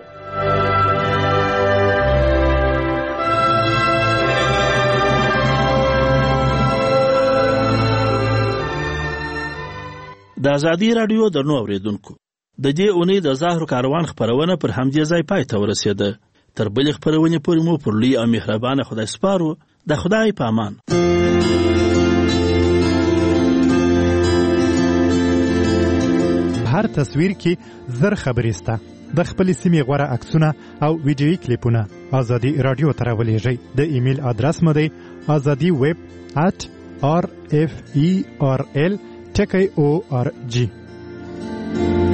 د ازادي راډیو درنو اوریدونکو، د دې اونۍ د زهرو کاروان خپرونه پر همدې ځای پای ته ورسېده. تر بلې خپرونې پورې مو پر لوی او مهربانه خدای سپارو. د خدای په امان. هر تصویر کې زر خبرې سته. د خپل سیمې غوړه عکسونه او ویډیويي کلیپونه ازادي رادیو ته راولېږئ. د ایمیل ادرس مو دی azadi web at r f e r l ټکی او ار جی.